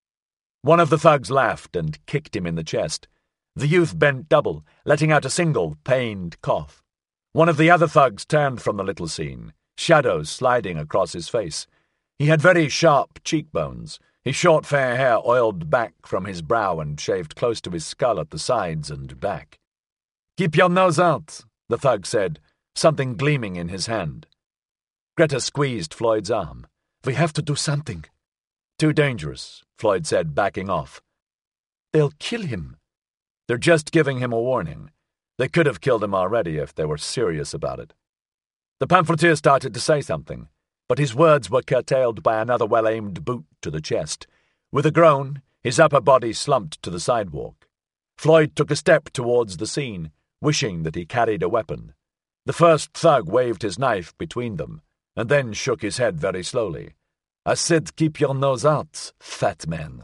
One of the thugs laughed and kicked him in the chest. The youth bent double, letting out a single, pained cough. One of the other thugs turned from the little scene, shadows sliding across his face. He had very sharp cheekbones, his short fair hair oiled back from his brow and shaved close to his skull at the sides and back. "Keep your nose out," the thug said, something gleaming in his hand. Greta squeezed Floyd's arm. "We have to do something." "Too dangerous," Floyd said, backing off. "They'll kill him." "They're just giving him a warning. They could have killed him already if they were serious about it." The pamphleteer started to say something, but his words were curtailed by another well-aimed boot to the chest. With a groan, his upper body slumped to the sidewalk. Floyd took a step towards the scene, wishing that he carried a weapon. The first thug waved his knife between them, and then shook his head very slowly. "I said keep your nose out, fat man."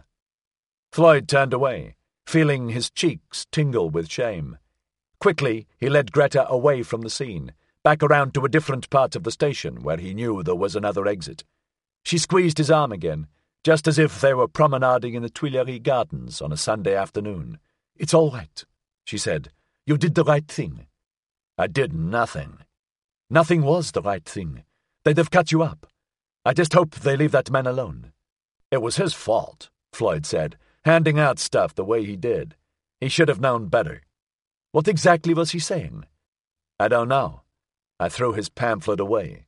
Floyd turned away, feeling his cheeks tingle with shame. Quickly, he led Greta away from the scene, back around to a different part of the station where he knew there was another exit. She squeezed his arm again, just as if they were promenading in the Tuileries Gardens on a Sunday afternoon. "It's all right," she said. "You did the right thing." "I did nothing." "Nothing was the right thing. They'd have cut you up. I just hope they leave that man alone." "It was his fault," Floyd said, handing out stuff the way he did. "He should have known better." "What exactly was he saying?" "I don't know. I threw his pamphlet away."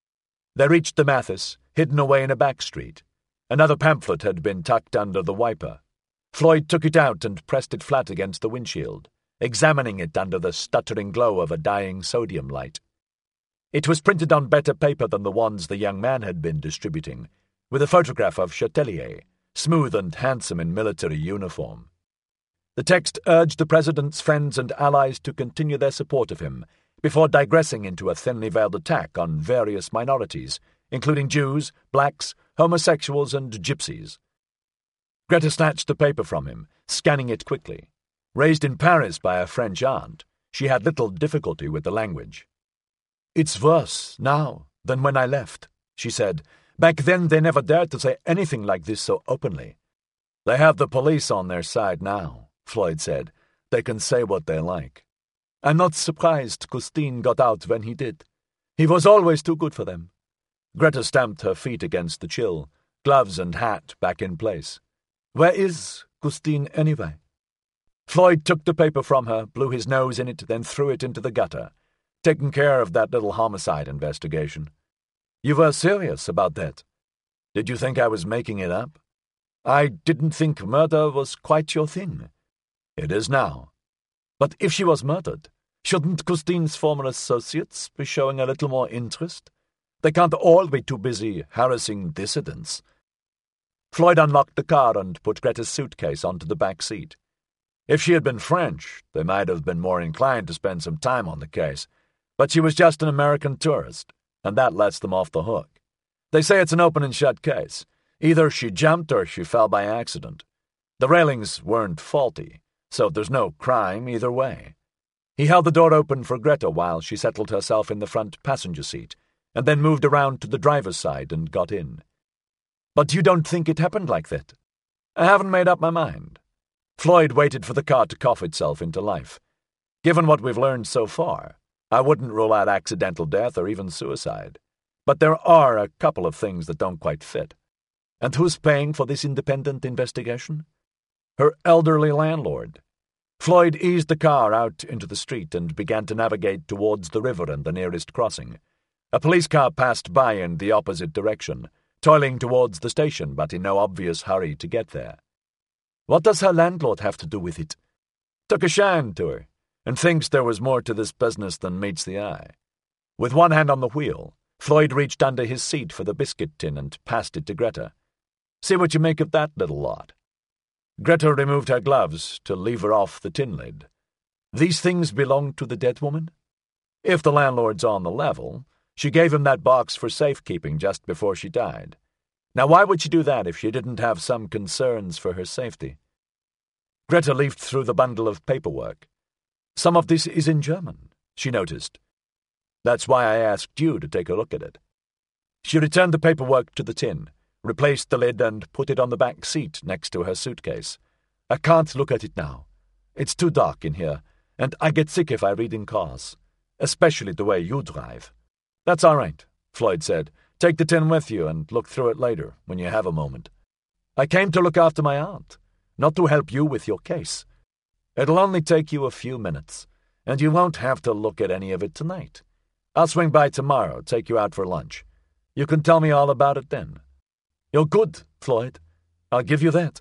They reached the Mathis, hidden away in a back street. Another pamphlet had been tucked under the wiper. Floyd took it out and pressed it flat against the windshield, examining it under the stuttering glow of a dying sodium light. It was printed on better paper than the ones the young man had been distributing, with a photograph of Chatelier, smooth and handsome in military uniform. The text urged the president's friends and allies to continue their support of him, before digressing into a thinly veiled attack on various minorities, including Jews, blacks, homosexuals, and gypsies. Greta snatched the paper from him, scanning it quickly. Raised in Paris by a French aunt, she had little difficulty with the language. "It's worse now than when I left," she said. "Back then they never dared to say anything like this so openly." "They have the police on their side now," Floyd said. "They can say what they like." "I'm not surprised Custine got out when he did. He was always too good for them." Greta stamped her feet against the chill, gloves and hat back in place. "Where is Custine anyway?" Floyd took the paper from her, blew his nose in it, then threw it into the gutter. "Taking care of that little homicide investigation." "You were serious about that?" "Did you think I was making it up?" "I didn't think murder was quite your thing." "It is now." "But if she was murdered, shouldn't Custine's former associates be showing a little more interest? They can't all be too busy harassing dissidents." Floyd unlocked the car and put Greta's suitcase onto the back seat. If she had been French, they might have been more inclined to spend some time on the case, but she was just an American tourist, and that lets them off the hook. They say it's an open and shut case. Either she jumped or she fell by accident. The railings weren't faulty, so there's no crime either way. He held the door open for Greta while she settled herself in the front passenger seat, and then moved around to the driver's side and got in. "But you don't think it happened like that?" "I haven't made up my mind." Floyd waited for the car to cough itself into life. "Given what we've learned so far, I wouldn't rule out accidental death or even suicide. But there are a couple of things that don't quite fit." "And who's paying for this independent investigation?" "Her elderly landlord. Floyd eased the car out into the street and began to navigate towards the river and the nearest crossing. A police car passed by in the opposite direction, toiling towards the station but in no obvious hurry to get there. What does her landlord have to do with it? Took a shine to her, and thinks there was more to this business than meets the eye. With one hand on the wheel, Floyd reached under his seat for the biscuit tin and passed it to Greta. See what you make of that little lot. Greta removed her gloves to lever off the tin lid. These things belong to the dead woman? If the landlord's on the level, she gave him that box for safekeeping just before she died. Now why would she do that if she didn't have some concerns for her safety? Greta leafed through the bundle of paperwork. Some of this is in German, she noticed. That's why I asked you to take a look at it. She returned the paperwork to the tin, replaced the lid and put it on the back seat next to her suitcase. I can't look at it now. It's too dark in here, and I get sick if I read in cars, especially the way you drive. That's all right, Floyd said. Take the tin with you and look through it later, when you have a moment. I came to look after my aunt, not to help you with your case. It'll only take you a few minutes, and you won't have to look at any of it tonight. I'll swing by tomorrow, take you out for lunch. You can tell me all about it then. You're good, Floyd. I'll give you that.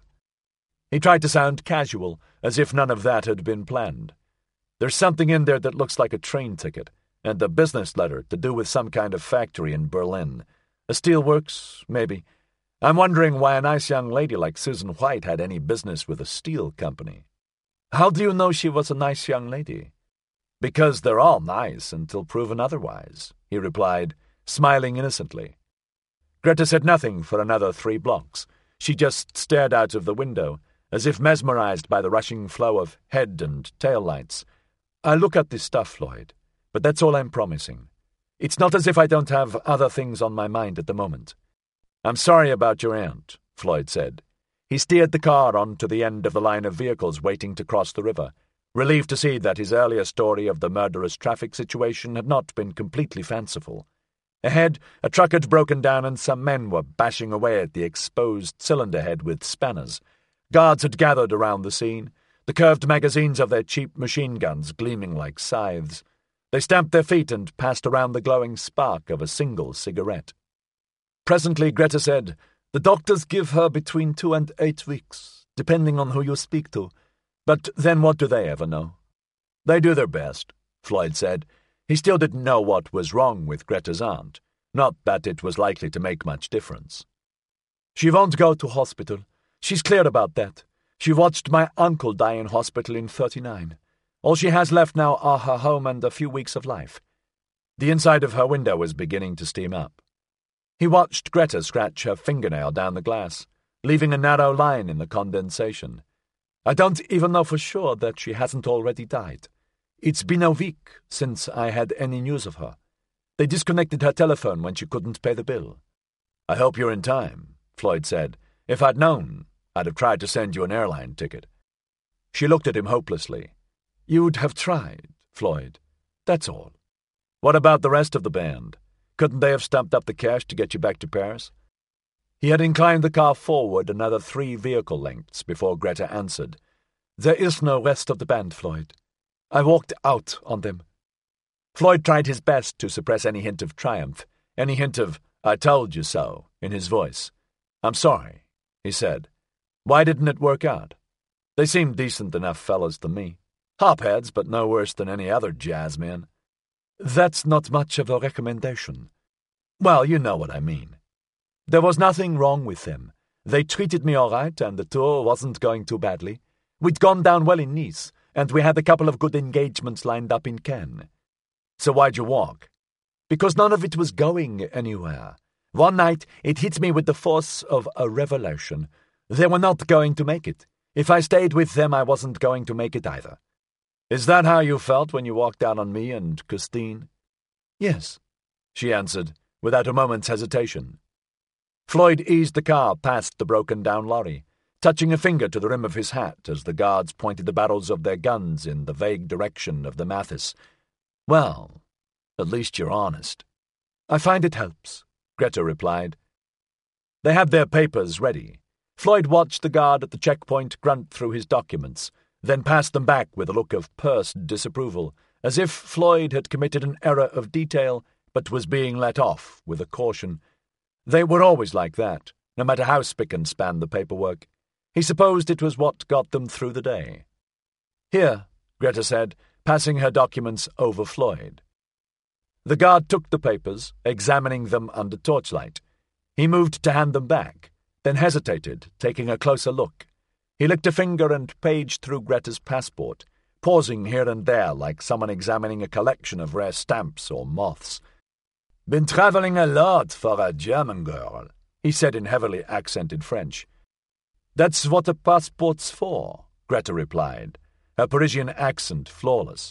He tried to sound casual, as if none of that had been planned. There's something in there that looks like a train ticket, and a business letter to do with some kind of factory in Berlin. A steelworks, maybe. I'm wondering why a nice young lady like Susan White had any business with a steel company. How do you know she was a nice young lady? Because they're all nice until proven otherwise, he replied, smiling innocently. Greta said nothing for another 3 blocks. She just stared out of the window, as if mesmerized by the rushing flow of head and tail lights. I'll look at this stuff, Floyd, but that's all I'm promising. It's not as if I don't have other things on my mind at the moment. I'm sorry about your aunt, Floyd said. He steered the car onto the end of the line of vehicles waiting to cross the river, relieved to see that his earlier story of the murderous traffic situation had not been completely fanciful. Ahead, a truck had broken down and some men were bashing away at the exposed cylinder head with spanners. Guards had gathered around the scene, the curved magazines of their cheap machine guns gleaming like scythes. They stamped their feet and passed around the glowing spark of a single cigarette. Presently, Greta said, The doctors give her between 2 and 8 weeks, depending on who you speak to. But then what do they ever know? They do their best, Floyd said. He still didn't know what was wrong with Greta's aunt, not that it was likely to make much difference. She won't go to hospital. She's clear about that. She watched my uncle die in hospital in 1939. All she has left now are her home and a few weeks of life. The inside of her window was beginning to steam up. He watched Greta scratch her fingernail down the glass, leaving a narrow line in the condensation. I don't even know for sure that she hasn't already died. It's been a week since I had any news of her. They disconnected her telephone when she couldn't pay the bill. I hope you're in time, Floyd said. If I'd known, I'd have tried to send you an airline ticket. She looked at him hopelessly. You'd have tried, Floyd. That's all. What about the rest of the band? Couldn't they have stumped up the cash to get you back to Paris? He had inclined the car forward another 3 vehicle lengths before Greta answered. There is no rest of the band, Floyd. I walked out on them. Floyd tried his best to suppress any hint of triumph, any hint of, I told you so, in his voice. I'm sorry, he said. Why didn't it work out? They seemed decent enough fellows to me. Hopheads, but no worse than any other jazz men. That's not much of a recommendation. Well, you know what I mean. There was nothing wrong with them. They treated me all right, and the tour wasn't going too badly. We'd gone down well in Nice, and we had a couple of good engagements lined up in Cannes. So why'd you walk? Because none of it was going anywhere. One night, it hit me with the force of a revelation. They were not going to make it. If I stayed with them, I wasn't going to make it either. Is that how you felt when you walked out on me and Christine? Yes, she answered, without a moment's hesitation. Floyd eased the car past the broken-down lorry, touching a finger to the rim of his hat as the guards pointed the barrels of their guns in the vague direction of the Mathis. Well, at least you're honest. I find it helps, Greta replied. They had their papers ready. Floyd watched the guard at the checkpoint grunt through his documents, then passed them back with a look of pursed disapproval, as if Floyd had committed an error of detail but was being let off with a caution. They were always like that, no matter how spick and span the paperwork. He supposed it was what got them through the day. "Here," Greta said, passing her documents over Floyd. The guard took the papers, examining them under torchlight. He moved to hand them back, then hesitated, taking a closer look. He licked a finger and paged through Greta's passport, pausing here and there like someone examining a collection of rare stamps or moths. "Been traveling a lot for a German girl," he said in heavily accented French. "That's what a passport's for," Greta replied, her Parisian accent flawless.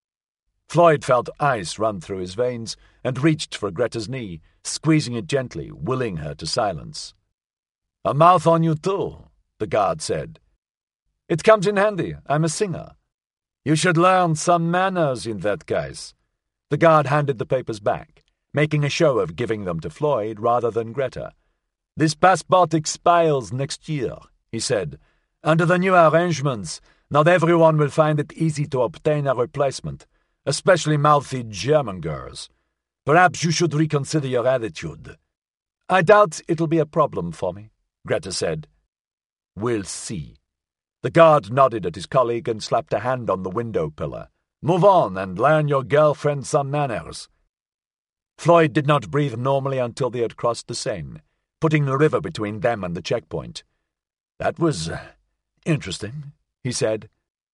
Floyd felt ice run through his veins and reached for Greta's knee, squeezing it gently, willing her to silence. "A mouth on you too," the guard said. "It comes in handy. I'm a singer." "You should learn some manners in that case." The guard handed the papers back, making a show of giving them to Floyd rather than Greta. "This passport expires next year," he said. "Under the new arrangements, not everyone will find it easy to obtain a replacement, especially mouthy German girls. Perhaps you should reconsider your attitude." "I doubt it'll be a problem for me," Greta said. "We'll see." The guard nodded at his colleague and slapped a hand on the window pillar. "Move on and learn your girlfriend some manners." Floyd did not breathe normally until they had crossed the Seine, putting the river between them and the checkpoint. "That was interesting," he said.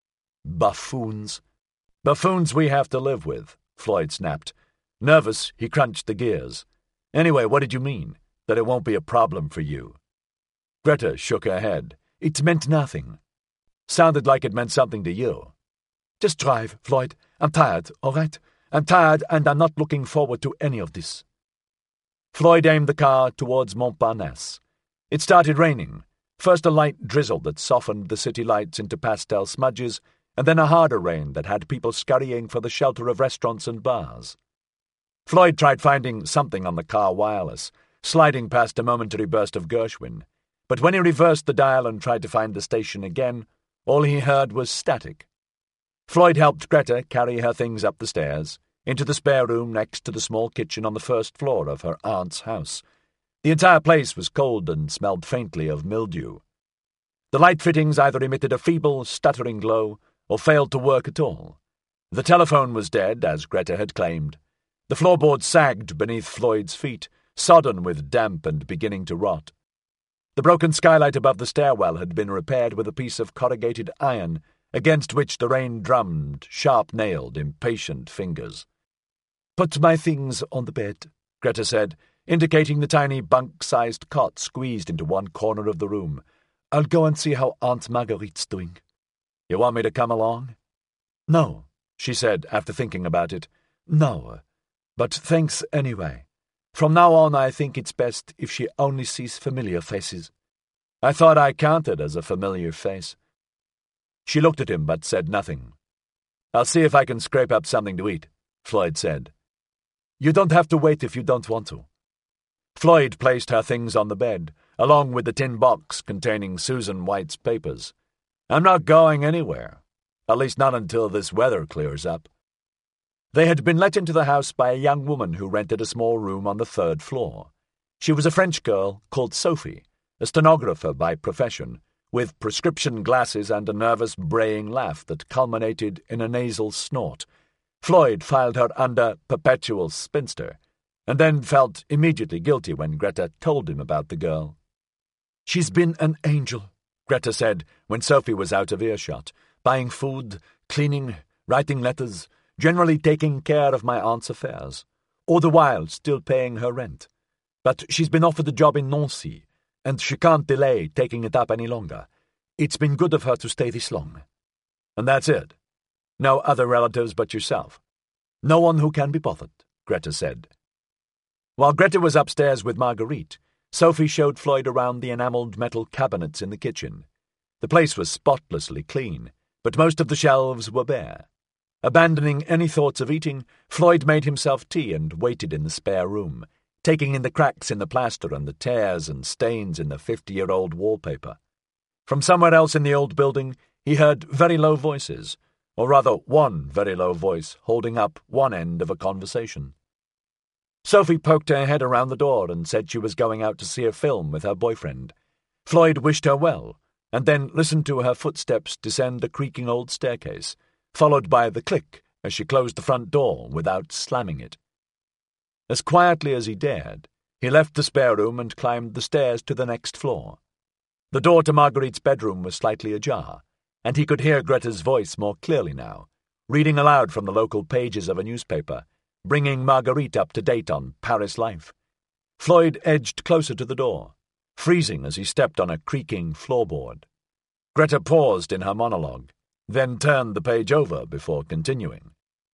"Buffoons." "Buffoons we have to live with," Floyd snapped. Nervous, he crunched the gears. "Anyway, what did you mean? That it won't be a problem for you?" Greta shook her head. "It meant nothing." "Sounded like it meant something to you." "Just drive, Floyd. I'm tired, all right? I'm tired, and I'm not looking forward to any of this." Floyd aimed the car towards Montparnasse. It started raining. First a light drizzle that softened the city lights into pastel smudges, and then a harder rain that had people scurrying for the shelter of restaurants and bars. Floyd tried finding something on the car wireless, sliding past a momentary burst of Gershwin. But when he reversed the dial and tried to find the station again, all he heard was static. Floyd helped Greta carry her things up the stairs, into the spare room next to the small kitchen on the first floor of her aunt's house. The entire place was cold and smelled faintly of mildew. The light fittings either emitted a feeble, stuttering glow or failed to work at all. The telephone was dead, as Greta had claimed. The floorboards sagged beneath Floyd's feet, sodden with damp and beginning to rot. The broken skylight above the stairwell had been repaired with a piece of corrugated iron, against which the rain drummed, sharp-nailed, impatient fingers. "Put my things on the bed," Greta said, indicating the tiny bunk-sized cot squeezed into one corner of the room. "I'll go and see how Aunt Marguerite's doing." "You want me to come along?" "No," she said, after thinking about it. "No, but thanks anyway. From now on I think it's best if she only sees familiar faces." "I thought I counted as a familiar face." She looked at him but said nothing. "I'll see if I can scrape up something to eat," Floyd said. "You don't have to wait if you don't want to." Floyd placed her things on the bed, along with the tin box containing Susan White's papers. "I'm not going anywhere, at least not until this weather clears up." They had been let into the house by a young woman who rented a small room on the third floor. She was a French girl called Sophie, a stenographer by profession, with prescription glasses and a nervous, braying laugh that culminated in a nasal snort. Floyd filed her under perpetual spinster, and then felt immediately guilty when Greta told him about the girl. "She's been an angel," Greta said when Sophie was out of earshot, "buying food, cleaning, writing letters, generally taking care of my aunt's affairs, all the while still paying her rent. But she's been offered a job in Nancy, and she can't delay taking it up any longer. It's been good of her to stay this long." "And that's it? No other relatives but yourself?" "No one who can be bothered," Greta said. While Greta was upstairs with Marguerite, Sophie showed Floyd around the enameled metal cabinets in the kitchen. The place was spotlessly clean, but most of the shelves were bare. Abandoning any thoughts of eating, Floyd made himself tea and waited in the spare room, taking in the cracks in the plaster and the tears and stains in the 50-year-old wallpaper. From somewhere else in the old building, he heard very low voices, or rather one very low voice holding up one end of a conversation. Sophie poked her head around the door and said she was going out to see a film with her boyfriend. Floyd wished her well, and then listened to her footsteps descend the creaking old staircase, followed by the click as she closed the front door without slamming it. As quietly as he dared, he left the spare room and climbed the stairs to the next floor. The door to Marguerite's bedroom was slightly ajar, and he could hear Greta's voice more clearly now, reading aloud from the local pages of a newspaper, bringing Marguerite up to date on Paris life. Floyd edged closer to the door, freezing as he stepped on a creaking floorboard. Greta paused in her monologue, then turned the page over before continuing.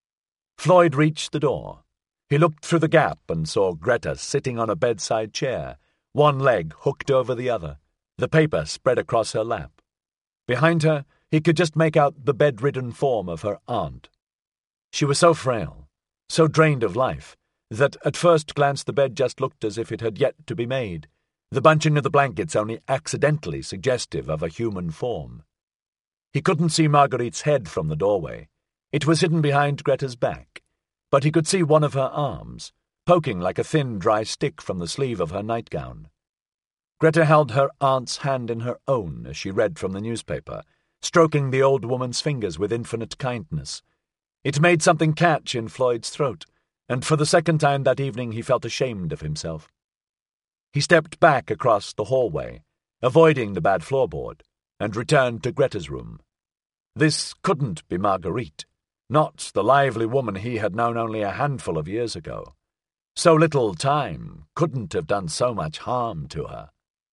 Floyd reached the door. He looked through the gap and saw Greta sitting on a bedside chair, one leg hooked over the other, the paper spread across her lap. Behind her, he could just make out the bedridden form of her aunt. She was so frail, so drained of life, that at first glance the bed just looked as if it had yet to be made, the bunching of the blankets only accidentally suggestive of a human form. He couldn't see Marguerite's head from the doorway. It was hidden behind Greta's back, but he could see one of her arms, poking like a thin, dry stick from the sleeve of her nightgown. Greta held her aunt's hand in her own as she read from the newspaper, stroking the old woman's fingers with infinite kindness. It made something catch in Floyd's throat, and for the second time that evening he felt ashamed of himself. He stepped back across the hallway, avoiding the bad floorboard, and returned to Greta's room. This couldn't be Marguerite, not the lively woman he had known only a handful of years ago. So little time couldn't have done so much harm to her.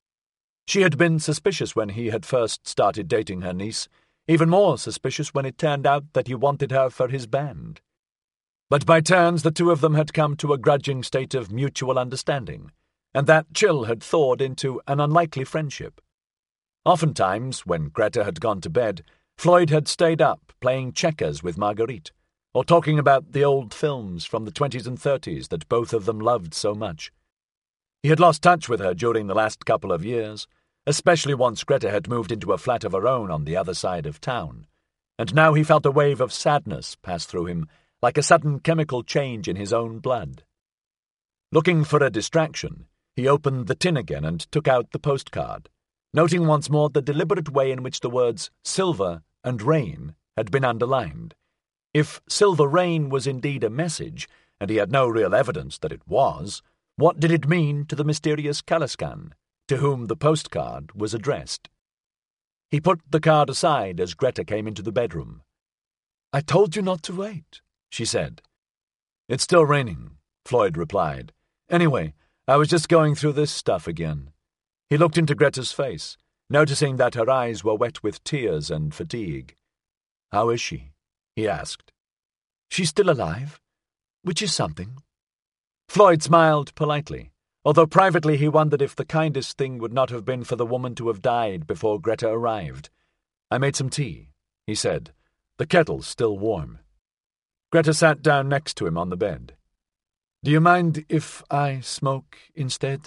She had been suspicious when he had first started dating her niece, even more suspicious when it turned out that he wanted her for his band. But by turns the two of them had come to a grudging state of mutual understanding, and that chill had thawed into an unlikely friendship. Oftentimes, when Greta had gone to bed, Floyd had stayed up playing checkers with Marguerite, or talking about the old films from the 20s and 30s that both of them loved so much. He had lost touch with her during the last couple of years, especially once Greta had moved into a flat of her own on the other side of town, and now he felt a wave of sadness pass through him, like a sudden chemical change in his own blood. Looking for a distraction, he opened the tin again and took out the postcard, noting once more the deliberate way in which the words silver and rain had been underlined. If silver rain was indeed a message, and he had no real evidence that it was, what did it mean to the mysterious Kalaskan, to whom the postcard was addressed? He put the card aside as Greta came into the bedroom. "I told you not to wait," she said. "It's still raining," Floyd replied. "Anyway, I was just going through this stuff again." He looked into Greta's face, noticing that her eyes were wet with tears and fatigue. "How is she?" he asked. "She's still alive, which is something." Floyd smiled politely, although privately he wondered if the kindest thing would not have been for the woman to have died before Greta arrived. "I made some tea," he said. "The kettle's still warm." Greta sat down next to him on the bed. "Do you mind if I smoke instead?"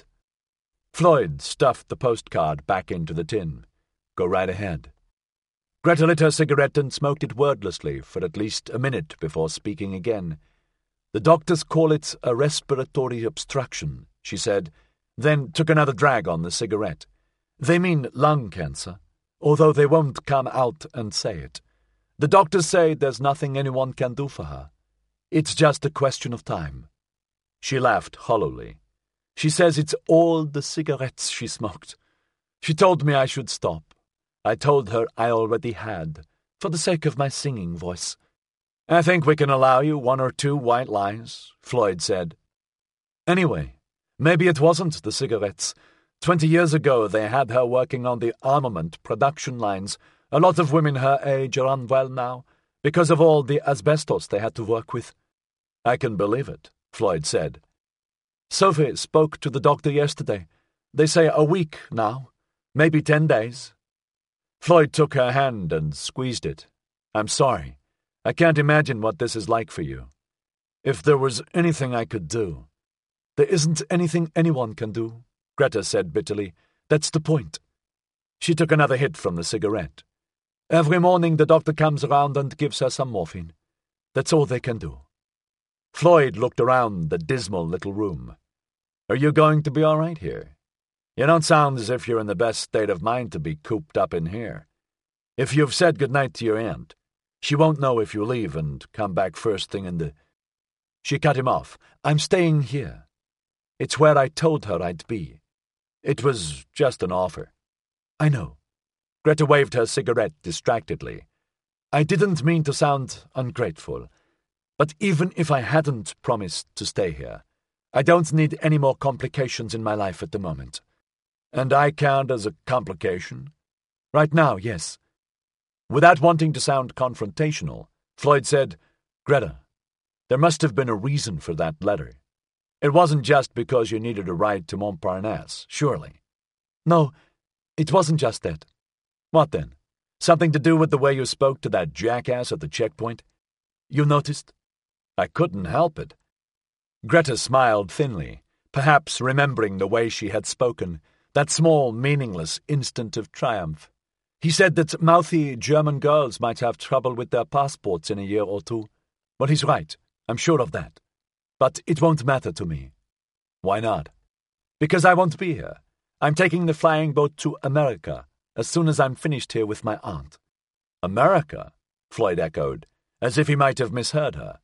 Floyd stuffed the postcard back into the tin. "Go right ahead." Greta lit her cigarette and smoked it wordlessly for at least a minute before speaking again. "The doctors call it a respiratory obstruction," she said, then took another drag on the cigarette. "They mean lung cancer, although they won't come out and say it. The doctors say there's nothing anyone can do for her. It's just a question of time." She laughed hollowly. "She says it's all the cigarettes she smoked. She told me I should stop. I told her I already had, for the sake of my singing voice." "I think we can allow you one or two white lies," Floyd said. "Anyway, maybe it wasn't the cigarettes. 20 years ago they had her working on the armament production lines. A lot of women her age are unwell now, because of all the asbestos they had to work with." "I can believe it," Floyd said. "Sophie spoke to the doctor yesterday. They say a week now, maybe 10 days. Floyd took her hand and squeezed it. "I'm sorry. I can't imagine what this is like for you. If there was anything I could do—" "There isn't anything anyone can do," Greta said bitterly. "That's the point." She took another hit from the cigarette. Every morning the doctor comes around and gives her some morphine. That's all they can do." Floyd looked around the dismal little room. "Are you going to be all right here? You don't sound as if you're in the best state of mind to be cooped up in here. If you've said goodnight to your aunt, she won't know if you leave and come back first thing in the—" She cut him off. "I'm staying here. It's where I told her I'd be. It was just an offer." "I know." Greta waved her cigarette distractedly. "I didn't mean to sound ungrateful, but even if I hadn't promised to stay here, I don't need any more complications in my life at the moment." "And I count as a complication?" "Right now, yes." Without wanting to sound confrontational, Floyd said, "Greta, there must have been a reason for that letter. It wasn't just because you needed a ride to Montparnasse, surely." "No, it wasn't just that." "What then? Something to do with the way you spoke to that jackass at the checkpoint?" "You noticed?" "I couldn't help it." Greta smiled thinly, perhaps remembering the way she had spoken, that small, meaningless instant of triumph. "He said that mouthy German girls might have trouble with their passports in a year or two. Well, he's right, I'm sure of that. But it won't matter to me." "Why not?" "Because I won't be here. I'm taking the flying boat to America as soon as I'm finished here with my aunt." "America?" Floyd echoed, as if he might have misheard her.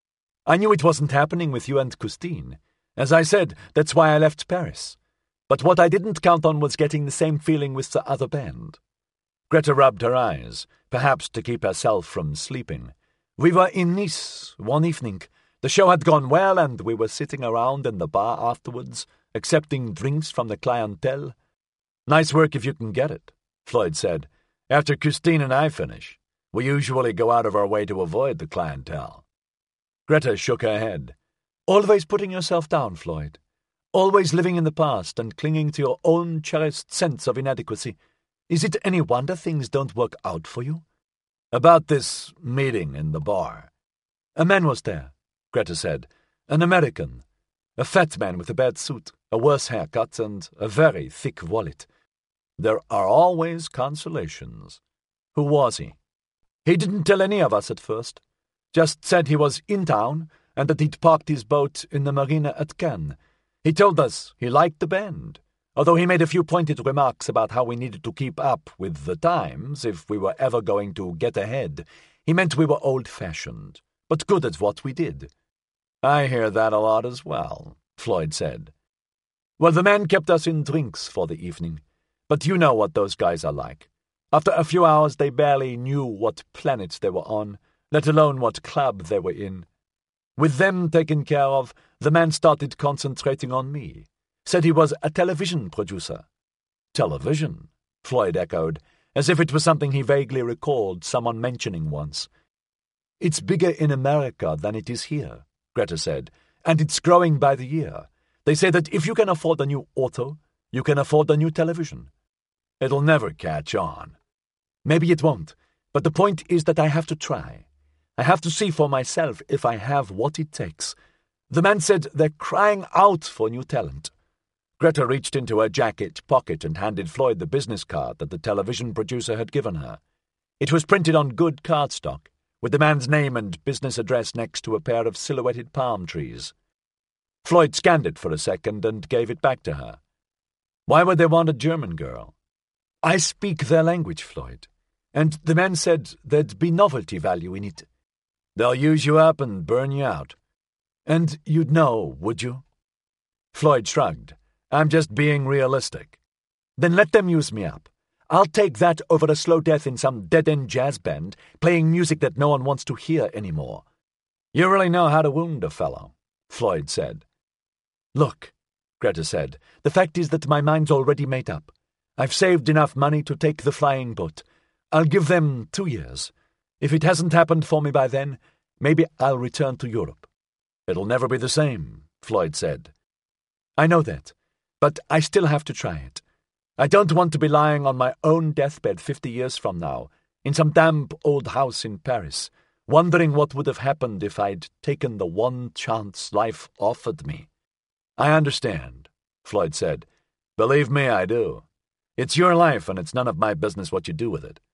"I knew it wasn't happening with you and Christine. As I said, that's why I left Paris. But what I didn't count on was getting the same feeling with the other band." Greta rubbed her eyes, perhaps to keep herself from sleeping. "We were in Nice one evening. The show had gone well, and we were sitting around in the bar afterwards, accepting drinks from the clientele." "Nice work if you can get it," Floyd said. "After Christine and I finish, we usually go out of our way to avoid the clientele." Greta shook her head. "Always putting yourself down, Floyd. Always living in the past and clinging to your own cherished sense of inadequacy. Is it any wonder things don't work out for you?" "About this meeting in the bar." "A man was there," Greta said. "An American. A fat man with a bad suit, a worse haircut, and a very thick wallet." "There are always consolations." "Who was he?" "He didn't tell any of us at first. Just said he was in town and that he'd parked his boat in the marina at Cannes. He told us he liked the band, although he made a few pointed remarks about how we needed to keep up with the times if we were ever going to get ahead. He meant we were old-fashioned, but good at what we did." "I hear that a lot as well," Floyd said. "Well, the man kept us in drinks for the evening, but you know what those guys are like. After a few hours they barely knew what planet they were on, let alone what club they were in. With them taken care of, the man started concentrating on me. Said he was a television producer." "Television?" Floyd echoed, as if it was something he vaguely recalled someone mentioning once. "It's bigger in America than it is here," Greta said, "and it's growing by the year. They say that if you can afford a new auto, you can afford a new television." "It'll never catch on." "Maybe it won't, but the point is that I have to try. I have to see for myself if I have what it takes. The man said they're crying out for new talent." Greta reached into her jacket pocket and handed Floyd the business card that the television producer had given her. It was printed on good cardstock, with the man's name and business address next to a pair of silhouetted palm trees. Floyd scanned it for a second and gave it back to her. "Why would they want a German girl?" "I speak their language, Floyd, and the man said there'd be novelty value in it." "They'll use you up and burn you out." "And you'd know, would you?" Floyd shrugged. "I'm just being realistic." "Then let them use me up. I'll take that over a slow death in some dead-end jazz band, playing music that no one wants to hear anymore." "You really know how to wound a fellow," Floyd said. "Look," Greta said, "the fact is that my mind's already made up. I've saved enough money to take the flying boat. I'll give them 2 years. If it hasn't happened for me by then, maybe I'll return to Europe." "It'll never be the same," Floyd said. "I know that, but I still have to try it. I don't want to be lying on my own deathbed 50 years from now, in some damp old house in Paris, wondering what would have happened if I'd taken the one chance life offered me." "I understand," Floyd said. "Believe me, I do. It's your life, and it's none of my business what you do with it.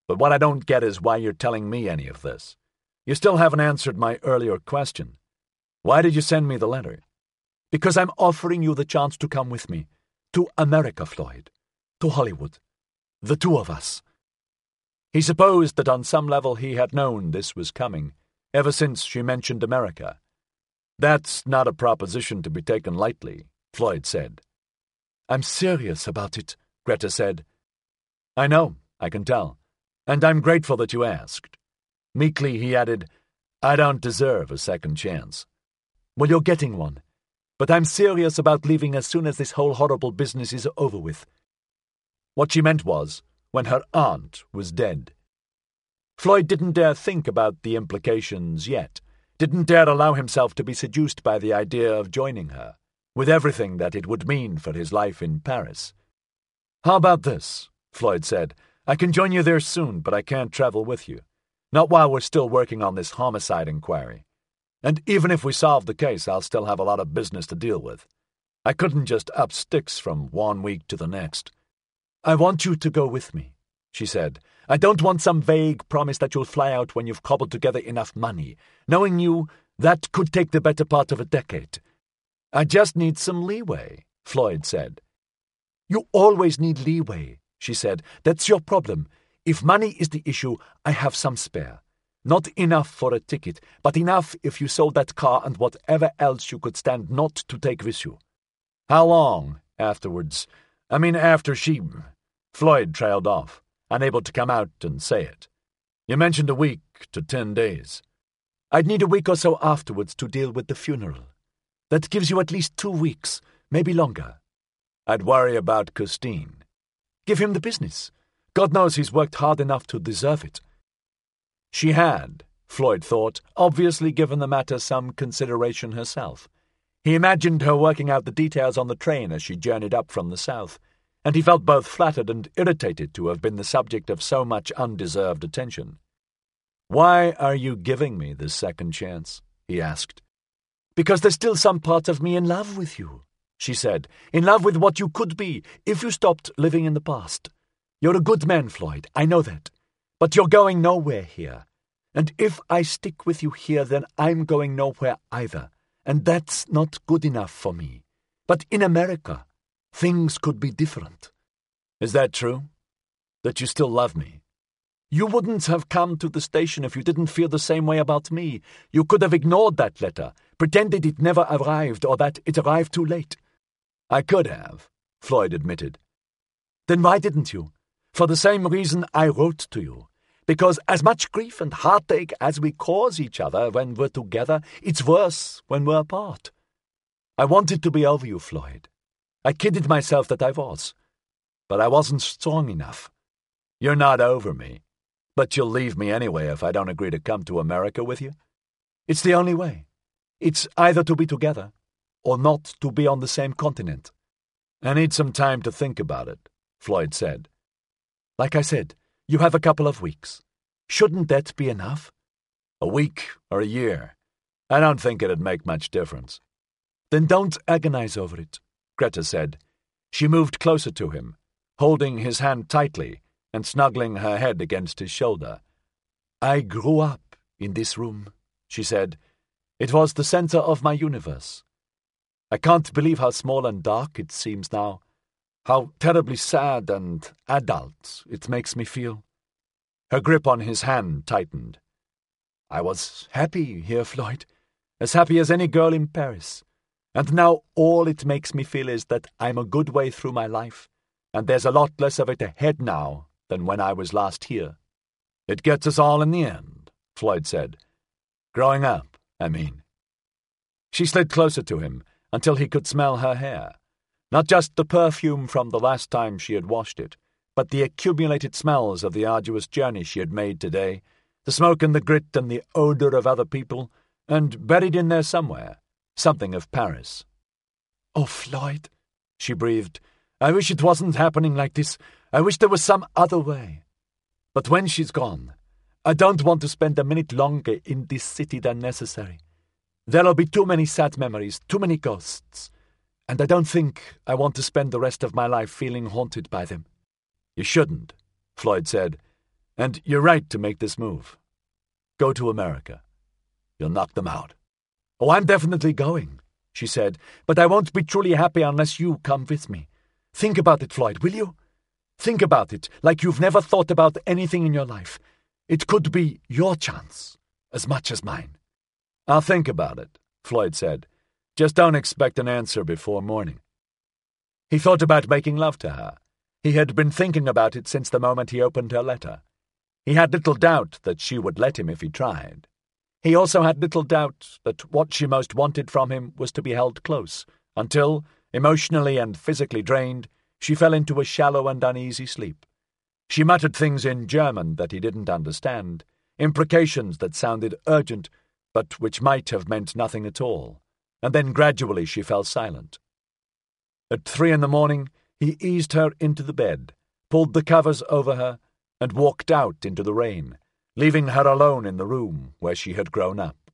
But what I don't get is why you're telling me any of this. You still haven't answered my earlier question. Why did you send me the letter? Because I'm offering you the chance to come with me. To America, Floyd. To Hollywood. The two of us. He supposed that on some level he had known this was coming, ever since she mentioned America. That's not a proposition to be taken lightly, Floyd said. I'm serious about it, Greta said. I know, I can tell, and I'm grateful that you asked. Meekly he added, I don't deserve a second chance. Well, you're getting one. But I'm serious about leaving as soon as this whole horrible business is over with. What she meant was, when her aunt was dead. Floyd didn't dare think about the implications yet, didn't dare allow himself to be seduced by the idea of joining her, with everything that it would mean for his life in Paris. How about this? Floyd said. I can join you there soon, but I can't travel with you. Not while we're still working on this homicide inquiry. And even if we solve the case, I'll still have a lot of business to deal with. I couldn't just up sticks from one week to the next. I want you to go with me, she said. I don't want some vague promise that you'll fly out when you've cobbled together enough money. Knowing you, that could take the better part of a decade. I just need some leeway, Floyd said. You always need leeway, she said. That's your problem. If money is the issue, I have some spare. Not enough for a ticket, but enough if you sold that car and whatever else you could stand not to take with you. How long afterwards? After she... Floyd trailed off, unable to come out and say it. You mentioned a week to 10 days. I'd need a week or so afterwards to deal with the funeral. That gives you at least 2 weeks, maybe longer. I'd worry about Custine. Give him the business. God knows he's worked hard enough to deserve it. She had, Floyd thought, obviously given the matter some consideration herself. He imagined her working out the details on the train as she journeyed up from the south, and he felt both flattered and irritated to have been the subject of so much undeserved attention. Why are you giving me this second chance? He asked. Because there's still some part of me in love with you, she said, in love with what you could be if you stopped living in the past. You're a good man, Floyd, I know that. But you're going nowhere here. And if I stick with you here, then I'm going nowhere either. And that's not good enough for me. But in America, things could be different. Is that true? That you still love me? You wouldn't have come to the station if you didn't feel the same way about me. You could have ignored that letter, pretended it never arrived or that it arrived too late. I could have, Floyd admitted. Then why didn't you? For the same reason I wrote to you. Because as much grief and heartache as we cause each other when we're together, it's worse when we're apart. I wanted to be over you, Floyd. I kidded myself that I was. But I wasn't strong enough. You're not over me. But you'll leave me anyway if I don't agree to come to America with you? It's the only way. It's either to be together or not to be on the same continent. I need some time to think about it, Floyd said. Like I said, you have a couple of weeks. Shouldn't that be enough? A week or a year? I don't think it'd make much difference. Then don't agonize over it, Greta said. She moved closer to him, holding his hand tightly and snuggling her head against his shoulder. I grew up in this room, she said. It was the center of my universe. I can't believe how small and dark it seems now. How terribly sad and adult it makes me feel. Her grip on his hand tightened. I was happy here, Floyd, as happy as any girl in Paris. And now all it makes me feel is that I'm a good way through my life, and there's a lot less of it ahead now than when I was last here. It gets us all in the end, Floyd said. Growing up, I mean. She slid closer to him until he could smell her hair. Not just the perfume from the last time she had washed it, but the accumulated smells of the arduous journey she had made today, the smoke and the grit and the odor of other people, and buried in there somewhere, something of Paris. Oh, Floyd, she breathed, I wish it wasn't happening like this. I wish there was some other way. But when she's gone, I don't want to spend a minute longer in this city than necessary. There'll be too many sad memories, too many ghosts. And I don't think I want to spend the rest of my life feeling haunted by them. You shouldn't, Floyd said. And you're right to make this move. Go to America. You'll knock them out. Oh, I'm definitely going, she said, but I won't be truly happy unless you come with me. Think about it, Floyd, will you? Think about it like you've never thought about anything in your life. It could be your chance as much as mine. I'll think about it, Floyd said. Just don't expect an answer before morning. He thought about making love to her. He had been thinking about it since the moment he opened her letter. He had little doubt that she would let him if he tried. He also had little doubt that what she most wanted from him was to be held close, until, emotionally and physically drained, she fell into a shallow and uneasy sleep. She muttered things in German that he didn't understand, imprecations that sounded urgent, but which might have meant nothing at all, and then gradually she fell silent. At 3 a.m, he eased her into the bed, pulled the covers over her, and walked out into the rain, leaving her alone in the room where she had grown up.